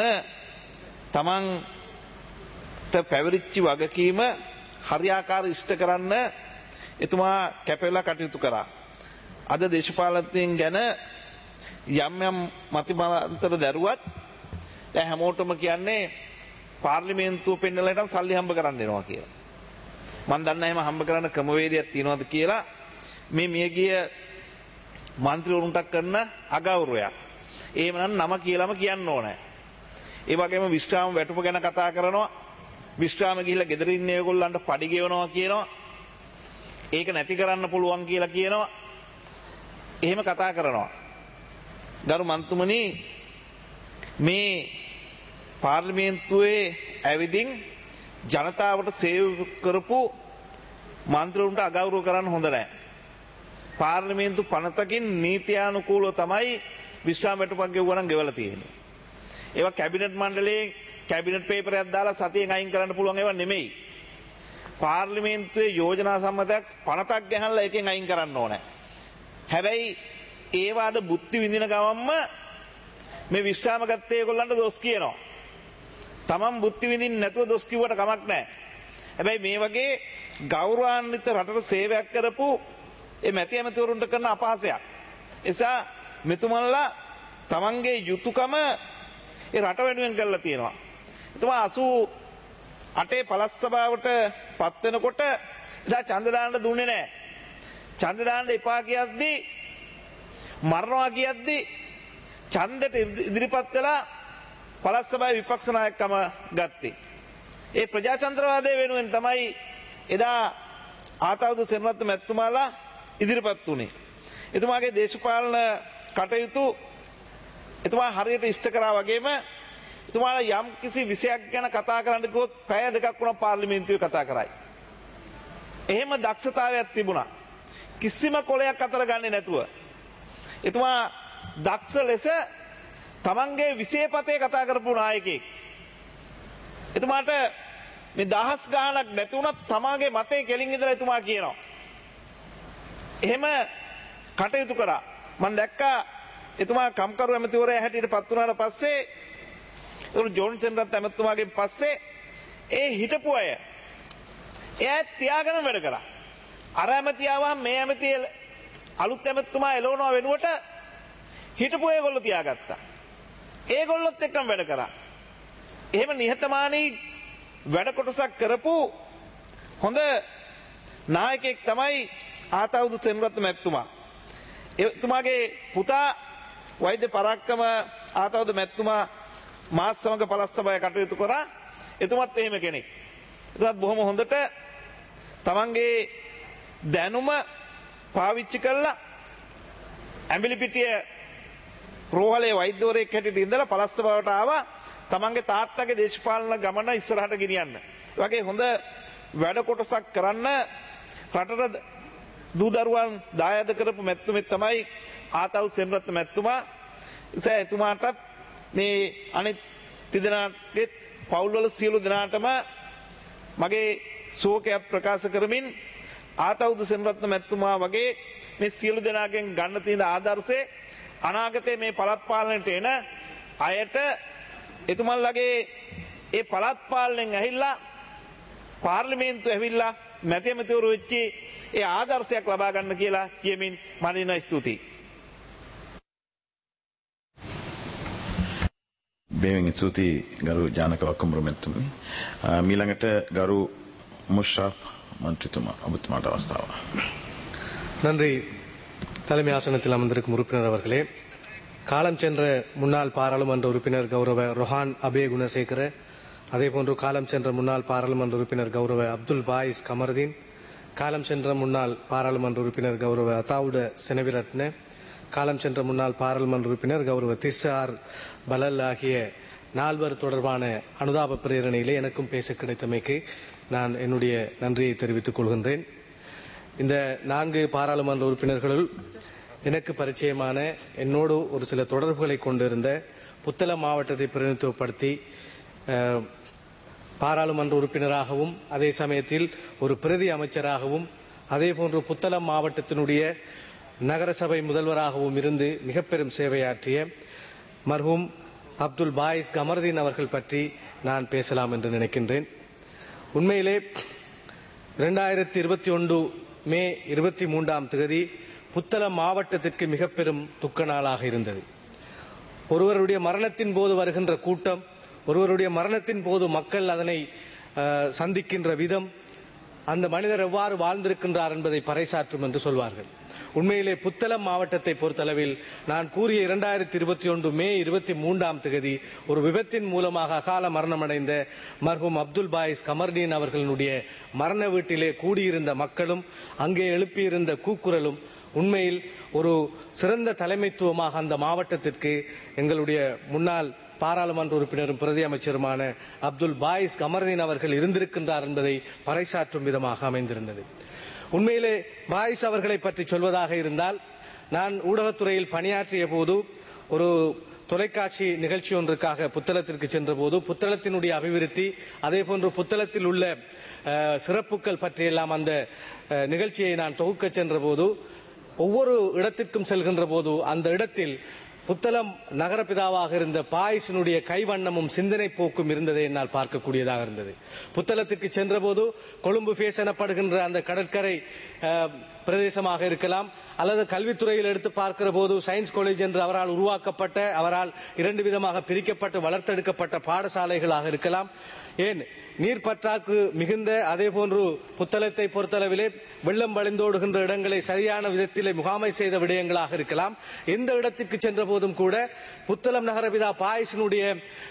තමන්ට පැවරිච්ච වගකීම හරියාකාර ඉෂ්ට කරන්න එතුමා කැපෙලා කටයුතු කරා. අද දේශපාලනඥයන් ගැන යම් යම් මතිමතාන්තර දැරුවත් දැන් හැමෝටම කියන්නේ පාර්ලිමේන්තුව පෙන්නලා හිටන් සල්ලි හම්බ කරන්න එනවා කියලා. මම දන්නේ එහෙම හම්බ කරන්න ක්‍රමවේදයක් තියෙනවද කියලා. මේ මියගිය මන්ත්‍රීවරුන්ට කරන අගෞරවයක්. එහෙමනම් නම කියලාම කියන්න ඕනේ. ඒ වගේම විශ්‍රාම වැටුප ගැන කතා කරනවා. විශ්‍රාම ගිහිල්ලා ගෙදර ඉන්න ඒගොල්ලන්ට පඩි ගෙවනවා කියනවා. ඒක නැති කරන්න පුළුවන් කියලා කියනවා. එහෙම කතා කරනවා. ගරු මන්තුමනි, මේ පාර්ලිමේන්තුවේ ඇවිදින් ජනතාවට සේවය කරපු මන්ත්‍රීවරුන්ට අගෞරව කරන්න හොඳ නැහැ. පාර්ලිමේන්තු පනතකින් නීතියානුකූලව තමයි විශ්‍රාම වැටුපක් ගෙවුවා නම් ගෙවලා තියෙන්නේ. ඒවා කැබිනට් මණ්ඩලයේ කැබිනට් පේපරයක් දාලා සතියෙන් අයින් කරන්න පුළුවන් ඒවා නෙමෙයි. පාර්ලිමේන්තුවේ යෝජනා සම්මතයක් පනතක් ගහලා එකෙන් අයින් කරන්න ඕනේ. හැබැයි ඒවාද බුද්ධි විඳින ගමන්ම මේ විශ්‍රාම ගත්තේ ඒගොල්ලන්ට දොස් කියනවා. තමන් බුද්ධි විඳින්න නැතුව දොස් කිව්වට කමක් නැහැ. හැබැයි මේ වගේ ගෞරවාන්විත රටට සේවයක් කරපු ඒ මැති ඇමතිවරුන්ට කරන අපහාසයක්. එසා මෙතුමන්ලා තමන්ගේ යුතුයකම ඒ රට වෙනුවෙන් කරලා තියෙනවා. එතුමා 88 පළාත් සභාවට පත් වෙනකොට එදා ඡන්ද දාන්න දුන්නේ නැහැ. ඡන්ද දාන්න එපා කියද්දී මරනවා කියද්දී ඡන්දෙට ඉදිරිපත් වෙලා පළාත් සභාවේ විපක්ෂ නායකකම ගත්තේ. ඒ ප්‍රජාතන්ත්‍රවාදයේ වෙනුවෙන් තමයි එදා ආතවුදු සෙනරත්න මැතිතුමාලා ඉදිරිපත් වුණේ. එතුමාගේ දේශපාලන කටයුතු එතුමා හරියට ඉෂ්ට කරා වගේම එතුමාලා යම් කිසි විෂයක් ගැන කතා කරන්න කිව්වොත් පැය දෙකක් වුණා පාර්ලිමේන්තුවේ කතා කරයි. එහෙම දක්ෂතාවයක් තිබුණා. කිසිම කොලයක් අතර ගන්නේ නැතුව. එතුමා දක්ෂ ලෙස තමන්ගේ විෂයපතේ කතා කරපු නායකයෙක්. එතුමාට මේ දහස් ගාණක් නැති වුණත් තමාගේ මතේ කෙලින් ඉඳලා එතුමා කියනවා. එහෙම කටයුතු කරා. මම දැක්කා එතුමා කම්කරු ඇමතිවරයා හැටියට පත් වුණාට පස්සේ ජෝන්සන් රත් ඇමතිතුමාගෙන් පස්සේ ඒ හිටපු අය එයා තියාගෙන වැඩ කරා. අර ඇමතියාවම මේ ඇමතිය අලුත් ඇමතිතුමා එළවනවා වෙනුවට හිටපු ඒගොල්ලෝ තියාගත්තා. ඒගොල්ලොත් එක්කම වැඩ කරා. එහෙම නිහතමානී වැඩ කොටසක් කරපු හොඳ නායකයෙක් තමයි ආතවුදු සෙනරත්න මැතිතුමා. එතුමාගේ පුතා වෛද්‍ය පරාක්‍රම ආතවුදු මැතිතුමා මාස් සමග පළාත් සභාවේ කටයුතු කරා. එතුමත් එහෙම කෙනෙක්. එතුමත් බොහොම හොඳට තමන්ගේ දැනුම පාවිච්චි කරලා ඇඹිලිපිටිය රෝහලේ වෛද්‍යවරයෙක් හැටියට ඉඳලා පළාත් සභාවට ආවා. තමන්ගේ තාත්තගේ දේශපාලන ගමන ඉස්සරහට ගෙනියන්න. ඒ වගේ හොඳ වැඩ කොටසක් කරන්න රටට දූ දරුවන් දායාද කරපු මැතිතුමෙක් තමයි ආතවුදු සෙනරත්න මැතිතුමා. ඉතින් එතුමාටත් මේ අනිත් තිදෙනාගේ පවුල්වල සියලු දෙනාටම මගේ ශෝකයක් ප්‍රකාශ කරමින් ආතවුදු සෙනරත්න මැතිතුමා වගේ මේ සියලු දෙනාගෙන් ගන්න තියෙන ආදර්ශේ අනාගතයේ මේ පළාත් පාලනයට එන අයට එතුමන්ලගේ ඒ පළාත් පාලනයෙන් ඇහිලා පාර්ලිමේන්තුව ඇවිල්ලා මැති ඇමතිවරු වෙච්චි ඒ ආදර්ශයක් ලබා ගන්න කියලා කියමින් මනින ස්තුතියි. බෙහෙවින් ස්තුතියි ගරු ජානක වක්කඹුර මැතිතුමනි. මීළඟට ගරු මුෂරෆ් මන්ත්‍රීතුමා ඔබතුමාට අවස්ථාව. நன்றி தலைமை ஆசனத்தில் அமர்ந்திருக்கும் உறுப்பினர் அவர்களே. காலம் சென்ற முன்னாள் பாராளுமன்ற உறுப்பினர் கௌரவ ரொஹான் அபே குணசேகர, அதேபோன்று காலம் சென்ற முன்னாள் பாராளுமன்ற உறுப்பினர் கௌரவ அப்துல் பாயிஸ் கமருதீன், காலம் சென்ற முன்னாள் பாராளுமன்ற உறுப்பினர் கௌரவ அத்தாவுட செனவிரத்ன, காலம் சென்ற முன்னாள் பாராளுமன்ற உறுப்பினர் கௌரவ திஸ்ஸார் பலல் ஆகிய நால்வர் தொடர்பான அனுதாப பிரேரணையிலே எனக்கும் பேச கிடைத்தமைக்கு நான் என்னுடைய நன்றியை தெரிவித்துக் கொள்கின்றேன். இந்த 4 பாராளுமன்ற உறுப்பினர்களுள் எனக்கு பரிச்சயமான என்னோடு ஒரு சில தொடர்புகளை கொண்டிருந்த புத்தளம் மாவட்டத்தை பிரதிநிதித்துவப்படுத்தி பாராளுமன்ற உறுப்பினராகவும் அதே சமயத்தில் ஒரு பிரதி அமைச்சராகவும் அதேபோன்று புத்தளம் மாவட்டத்தினுடைய நகரசபை முதல்வராகவும் இருந்து மிக பெரும் சேவையாற்றிய மர்ஹூம் அப்துல் பாயிஸ் கமருதீன் அவர்கள் பற்றி நான் பேசலாம் என்று நினைக்கின்றேன். உண்மையிலே 2021 மே 23ஆம் தேதி புத்தளம் மாவட்டத்திற்கு மிக பெரும் துக்க நாளாக இருந்தது. ஒருவருடைய மரணத்தின் போது வருகின்ற கூட்டம், ஒருவருடைய மரணத்தின் போது மக்கள் அதனை சந்திக்கின்ற விதம், அந்த மனிதர் எவ்வாறு வாழ்ந்திருக்கின்றார் என்பதை பறைசாற்றும் என்று சொல்வார்கள். உண்மையிலே புத்தளம் மாவட்டத்தை பொறுத்தளவில் நான் கூறிய 2021 மே 23ஆம் தேதி ஒரு விபத்தின் மூலமாக அகால மரணமடைந்த மர்ஹூம் அப்துல் பாயிஸ் கமருதீன் அவர்களுடைய மரண வீட்டிலே கூடியிருந்த மக்களும் அங்கே எழுப்பியிருந்த கூக்குரலும் உண்மையில் ஒரு சிறந்த தலைமைத்துவமாக அந்த மாவட்டத்திற்கு எங்களுடைய முன்னாள் பாராளுமன்ற உறுப்பினரும் பிரதி அமைச்சருமான அப்துல் பாயிஸ் கமருதீன் அவர்கள் இருந்திருக்கின்றார் என்பதை பறைசாற்றும் விதமாக அமைந்திருந்தது. உண்மையிலே பாயிஸ் அவர்களை பற்றி சொல்வதாக இருந்தால், நான் ஊடகத்துறையில் பணியாற்றிய போது ஒரு தொலைக்காட்சி நிகழ்ச்சி ஒன்றுக்காக புத்தளத்திற்கு சென்ற போது புத்தளத்தினுடைய அபிவிருத்தி, அதே போன்று புத்தளத்தில் உள்ள சிறப்புகள் பற்றியெல்லாம் அந்த நிகழ்ச்சியை நான் தொகுக்க சென்ற போது, ஒவ்வொரு இடத்திற்கும் செல்கின்ற போது அந்த இடத்தில் புத்தளம் நகரபிதாவாக இருந்த பாயிஸினுடைய கைவண்ணமும் சிந்தனை போக்கும் இருந்ததை என்னால் பார்க்கக்கூடியதாக இருந்தது. புத்தளத்திற்கு சென்ற போது கொழும்பு ஃபேஸ் எனப்படுகின்ற அந்த கடற்கரை பிரதேசமாக இருக்கலாம், அல்லது கல்வித்துறையில் எடுத்து பார்க்கிற போது சயின்ஸ் காலேஜ் என்று அவரால் உருவாக்கப்பட்ட, அவரால் 2 விதமாக பிரிக்கப்பட்டு வளர்த்தெடுக்கப்பட்ட பாடசாலைகளாக இருக்கலாம், ஏன் நீர் பற்றாக்கு மிகுந்த, அதே போன்று புத்தளத்தை பொறுத்தளவிலே வெள்ளம் வழிந்தோடுகின்ற இடங்களை சரியான விதத்திலே முகாமை செய்த விடயங்களாக இருக்கலாம். எந்த இடத்திற்கு சென்ற போதும் கூட புத்தளம் நகரபிதா பாயிஸினுடைய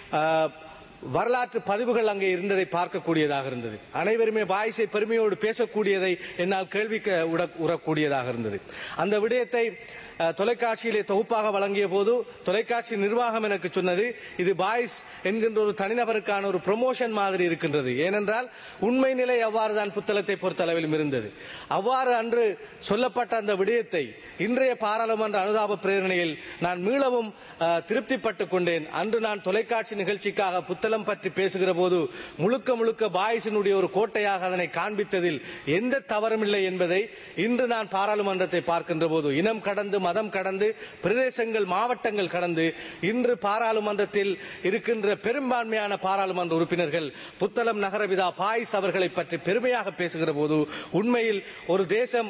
வரலாற்று பதிவுகள் அங்கே இருந்ததை பார்க்கக்கூடியதாக இருந்தது. அனைவருமே பாயிஸை பெருமையோடு பேசக்கூடியதை என்னால் கேள்விக்கு உறக்கூடியதாக இருந்தது. அந்த விடயத்தை தொலைக்காட்சியிலே தொகுப்பாக வழங்கிய போது தொலைக்காட்சி நிர்வாகம் எனக்கு சொன்னது, இது பாய்ஸ் என்கின்ற ஒரு தனிநபருக்கான ஒரு ப்ரமோஷன் மாதிரி இருக்கின்றது. ஏனென்றால் உண்மை நிலை அவ்வாறுதான் புத்தளத்தை பொறுத்தளவிலும் இருந்தது. அவ்வாறு அன்று சொல்லப்பட்ட அந்த விடயத்தை இன்றைய பாராளுமன்ற அனுதாப பிரேரணையில் நான் மீளவும் திருப்திப்பட்டுக் கொண்டேன். அன்று நான் தொலைக்காட்சி நிகழ்ச்சிக்காக புத்தளம் பற்றி பேசுகிற போது முழுக்க முழுக்க பாய்ஸினுடைய ஒரு கோட்டையாக அதனை காண்பித்ததில் எந்த தவறும் இல்லை என்பதை இன்று நான் பாராளுமன்றத்தை பார்க்கின்ற போது, இனம் கடந்து, மதம் கடந்து, பிரதேசங்கள், மாவட்டங்கள் கடந்து இன்று பாராளுமன்றத்தில் இருக்கின்ற பெரும்பான்மையான பாராளுமன்ற உறுப்பினர்கள் புத்தளம் நகரபிதா பாயிஸ் அவர்களை பற்றி பெருமையாக பேசுகிற போது, உண்மையில் ஒரு தேசம்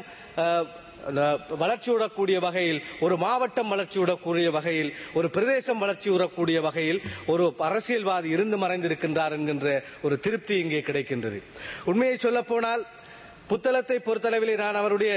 வளர்ச்சியுடக்கூடிய வகையில், ஒரு மாவட்டம் வளர்ச்சியுடக்கூடிய வகையில், ஒரு பிரதேசம் வளர்ச்சியுறக்கூடிய வகையில் ஒரு அரசியல்வாதி இருந்து மறைந்திருக்கின்றார் என்கின்ற ஒரு திருப்தி இங்கே கிடைக்கின்றது. உண்மையை சொல்ல போனால் புத்தளத்தை பொறுத்தளவிலே நான் அவருடைய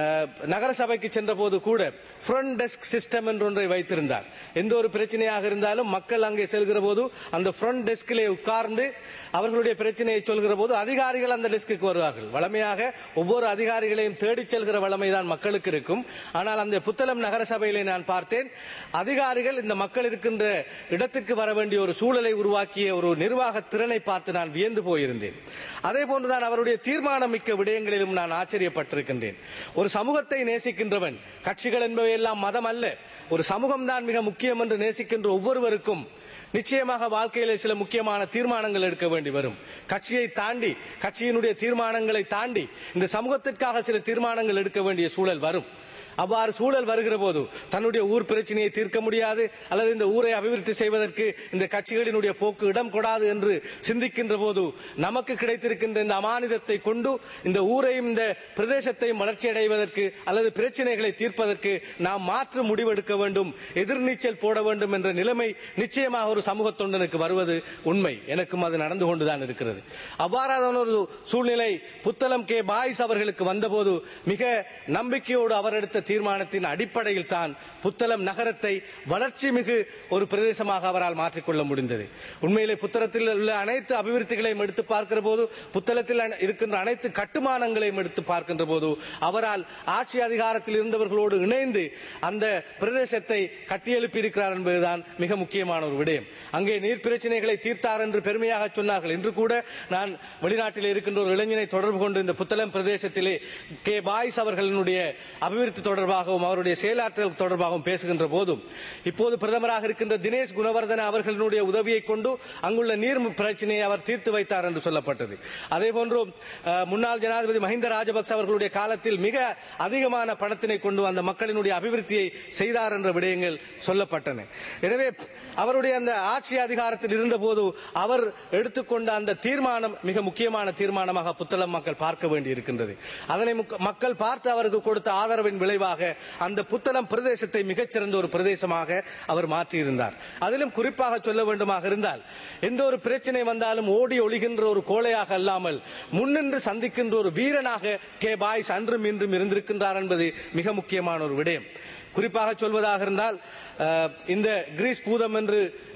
நகர சபைக்கு சென்ற போது கூட ஃப்ரண்ட் டெஸ்க் சிஸ்டம் என்று ஒன்றை வைத்திருந்தார். எந்த ஒரு பிரச்சனையாக இருந்தாலும் மக்கள் அங்கே செல்கிற போது அந்த ஃப்ரண்ட் டெஸ்கிலே உட்கார்ந்து அவர்களுடைய பிரச்சனையை சொல்கிற போது அதிகாரிகள் அந்த டெஸ்க்கு வருவார்கள். வளமையாக ஒவ்வொரு அதிகாரிகளையும் தேடிச் செல்கிற வளமைதான் மக்களுக்கு இருக்கும். ஆனால் அந்த புத்தளம் நகர சபையிலே நான் பார்த்தேன், அதிகாரிகள் இந்த மக்கள் இருக்கின்ற இடத்திற்கு வர வேண்டிய ஒரு சூழலை உருவாக்கிய ஒரு நிர்வாக திறனை பார்த்து நான் வியந்து போயிருந்தேன். அதே போன்றுதான் அவருடைய தீர்மானம் மிக்க விடயங்களிலும் நான் ஆச்சரியப்பட்டிருக்கின்றேன். ஒரு சமூகத்தை நேசிக்கின்றவன், கட்சிகள் என்பவையெல்லாம் மதம் அல்ல, ஒரு சமூகம்தான் மிக முக்கியம் என்று நேசிக்கின்ற ஒவ்வொருவருக்கும் நிச்சயமாக வாழ்க்கையிலே சில முக்கியமான தீர்மானங்கள் எடுக்க வேண்டி வரும். கட்சியை தாண்டி, கட்சியினுடைய தீர்மானங்களை தாண்டி இந்த சமூகத்திற்காக சில தீர்மானங்கள் எடுக்க வேண்டிய சூழல் வரும். அவ்வாறு சூழல் வருகிற போது தன்னுடைய ஊர் பிரச்சனையை தீர்க்க முடியாது, அல்லது இந்த ஊரை அபிவிருத்தி செய்வதற்கு இந்த கட்சிகளினுடைய போக்கு இடம் கொடாது என்று சிந்திக்கின்ற போது நமக்கு கிடைத்திருக்கின்ற இந்த அமானிதத்தை கொண்டு இந்த ஊரையும் இந்த பிரதேசத்தையும் வளர்ச்சி அடைவதற்கு அல்லது பிரச்சனைகளை தீர்ப்பதற்கு நாம் மாற்று முடிவெடுக்க வேண்டும், எதிர்நீச்சல் போட வேண்டும் என்ற நிலைமை நிச்சயமாக ஒரு சமூக தொண்டனுக்கு வருவது உண்மை. எனக்கும் அது நடந்து கொண்டுதான் இருக்கிறது. அவ்வாறான ஒரு சூழ்நிலை புத்தளம் கே பாய்ஸ் அவர்களுக்கு வந்தபோது மிக நம்பிக்கையோடு அவர் எடுத்த தீர்மானத்தின் அடிப்படையில் தான் புத்தளம் நகரத்தை வளர்ச்சி மிகு ஒரு பிரதேசமாக அவரால் மாற்றிக்கொள்ள முடிந்தது. உண்மையிலே புத்தளத்தில் உள்ள அனைத்து அபிவிருத்திகளையும் எடுத்து பார்க்கிற போது, புத்தளத்தில் இருக்கின்ற அனைத்து கட்டுமானங்களையும் எடுத்து பார்க்கின்ற போது அவரால் ஆட்சி அதிகாரத்தில் இருந்தவர்களோடு இணைந்து அந்த பிரதேசத்தை கட்டியெழுப்பி இருக்கிறார் என்பதுதான் மிக முக்கியமான ஒரு விடயம். அங்கே நீர் பிரச்சனைகளை தீர்த்தார் என்று பெருமையாக சொன்னார்கள். இன்று கூட நான் வெளிநாட்டில் இருக்கின்ற ஒரு இளைஞனை தொடர்பு கொண்டு இந்த புத்தளம் பிரதேசத்திலே கே பாய்ஸ் அவர்களுடைய அபிவிருத்தி தொடர்பாகவும் அவருடைய செயலாற்றல் தொடர்பாகவும் பேசுகின்ற போதும், இப்போது பிரதமராக இருக்கின்ற தினேஷ் குணவர்தன அவர்களுடைய உதவியை கொண்டு அங்குள்ள நீர் பிரச்சனையை அவர் தீர்த்து வைத்தார் என்று சொல்லப்பட்டது. அதே போன்று முன்னாள் ஜனாதிபதி மஹிந்த ராஜபக்ச அவர்களுடைய காலத்தில் மிக அதிகமான பணத்தினை கொண்டு அந்த மக்களினுடைய அபிவிருத்தியை செய்தார் என்ற விடயங்கள் சொல்லப்பட்டன. எனவே அவருடைய அந்த ஆட்சி அதிகாரத்தில் இருந்த போது அவர் எடுத்துக்கொண்ட அந்த தீர்மானம் மிக முக்கியமான தீர்மானமாக புத்தளம் மக்கள் பார்க்க வேண்டி இருக்கின்றது. அதனை மக்கள் பார்த்து அவருக்கு கொடுத்த ஆதரவின் விளைவாக அந்த புத்தளம் பிரதேசத்தை மிகச்சிறந்த ஒரு பிரதேசமாக அவர் மாற்றியிருந்தார். அதிலும் குறிப்பாக சொல்ல வேண்டுமாக இருந்தால், எந்த ஒரு பிரச்சனை வந்தாலும் ஓடி ஒளிகின்ற ஒரு கோழையாக அல்லாமல் முன்னின்று சந்திக்கின்ற ஒரு வீரனாக கே பாய்ஸ் அன்றும் இன்றும் இருந்திருக்கின்றார் என்பது மிக முக்கியமான ஒரு விடயம். குறிப்பாக சொல்வதாக இருந்தால், இந்த கிரீஸ் பூதம் என்று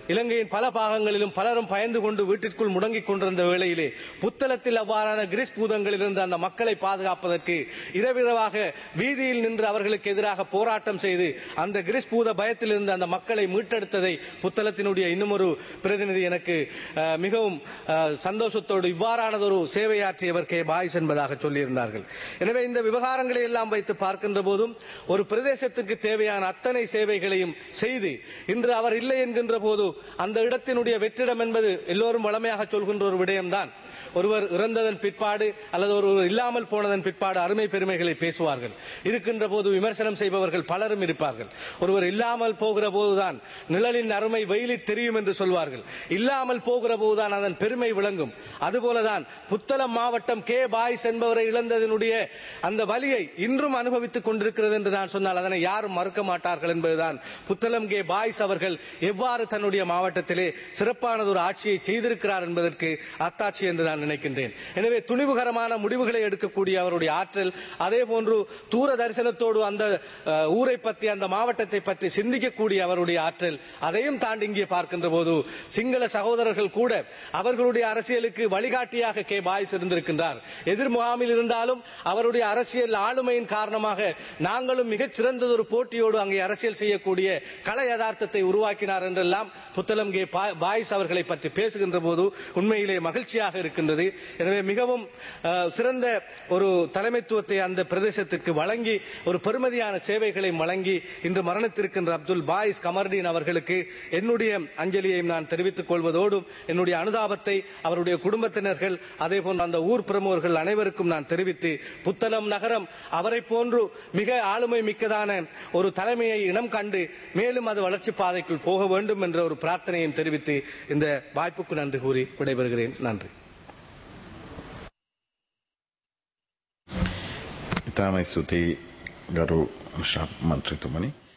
இலங்கையின் பல பாகங்களிலும் பலரும் பயந்து கொண்டு வீட்டிற்குள் முடங்கிக் கொண்டிருந்த வேளையிலே புத்தளத்தில் அவ்வாறான கிரிஸ் பூதங்களில் இருந்து அந்த மக்களை பாதுகாப்பதற்கு இரவிரவாக வீதியில் நின்று அவர்களுக்கு எதிராக போராட்டம் செய்து அந்த கிரிஸ் பூத பயத்தில் இருந்து அந்த மக்களை மீட்டெடுத்ததை புத்தளத்தினுடைய இன்னுமொரு பிரதிநிதி எனக்கு மிகவும் சந்தோஷத்தோடு இவ்வாறானதொரு சேவையாற்றியவர் கே பாய்ஸ் என்பதாக சொல்லியிருந்தார்கள். எனவே இந்த விவகாரங்களை எல்லாம் வைத்து பார்க்கின்ற போதும் ஒரு பிரதேசத்துக்கு தேவையான அத்தனை சேவைகளையும் செய்து இன்று அவர் இல்லை என்கின்ற போது அந்த இடத்தினுடைய வெற்றிடம் என்பது எல்லோரும் வளமையாக சொல்கின்ற ஒரு விடயம்தான். ஒருவர் இறந்ததன் பிற்பாடு அல்லது ஒருவர் இல்லாமல் போனதன் பிற்பாடு அருமை பெருமைகளை பேசுவார்கள். இருக்கின்ற போது விமர்சனம் செய்பவர்கள் பலரும் இருப்பார்கள். ஒருவர் இல்லாமல் போகிற போதுதான் நிழலின் அருமை வெயிலில் தெரியும் என்று சொல்வார்கள். இல்லாமல் போகிற போதுதான் அதன் பெருமை விளங்கும். அதுபோலதான் புத்தளம் மாவட்டம் கே பாய்ஸ் என்பவரை இழந்ததனுடைய அந்த வலியை இன்றும் அனுபவித்துக் கொண்டிருக்கிறது என்று நான் சொன்னால் அதனை யாரும் மறுக்க மாட்டார்கள் என்பதுதான் புத்தளம் கே பாய்ஸ் அவர்கள் எவ்வாறு தன்னுடைய மாவட்டத்திலே சிறப்பானதொரு ஆட்சியை செய்திருக்கிறார் என்பதற்கு அத்தாட்சி என்று நான் நினைக்கின்றேன். எனவே துணிவுகரமான முடிவுகளை எடுக்கக்கூடிய அவருடைய ஆற்றல், அதே போன்று தூர தரிசனத்தோடு அந்த ஊரை பற்றி அந்த மாவட்டத்தை பற்றி சிந்திக்கக்கூடிய அவருடைய ஆற்றல், அதையும் தாண்டி இங்கே பார்க்கின்ற போது சிங்கள சகோதரர்கள் கூட அவர்களுடைய அரசியலுக்கு வழிகாட்டியாக கே பாய்ஸ் இருந்திருக்கின்றார். எதிர் முகாமில் இருந்தாலும் அவருடைய அரசியல் ஆளுமையின் காரணமாக நாங்களும் மிகச் சிறந்ததொரு போட்டியோடு அங்கே அரசியல் செய்யக்கூடிய கள யதார்த்தத்தை உருவாக்கினார் என்றெல்லாம் புத்தளம் கே பாய்ஸ் அவர்களை பற்றி பேசுகின்ற போது உண்மையிலே மகிழ்ச்சியாக இருக்கின்றது. எனவே மிகவும் சிறந்த ஒரு தலைமைத்துவத்தை அந்த பிரதேசத்திற்கு வழங்கி ஒரு பெருமதியான சேவைகளை வழங்கி இன்று மரணத்திருக்கின்ற அப்துல் பாயிஸ் கமர்தீன் அவர்களுக்கு என்னுடைய அஞ்சலியையும் நான் தெரிவித்துக் கொள்வதோடு என்னுடைய அனுதாபத்தை அவருடைய குடும்பத்தினர்கள் அதே போன்று அந்த ஊர் பிரமுகர்கள் அனைவருக்கும் நான் தெரிவித்து புத்தளம் நகரம் அவரை போன்று மிக ஆளுமை மிக்கதான ஒரு தலைமையை இனம் கண்டு மேலும் அது வளர்ச்சி பாதைக்குள் போக வேண்டும் என்ற ஒரு பிரார்த்தனையும் தெரிவித்து இந்த வாய்ப்புக்கு நன்றி கூறி விடைபெறுகிறேன். நன்றி. ඉතාමයි ස්තුතියි ගරු ශාප් මන්ත්‍රීතුමනි.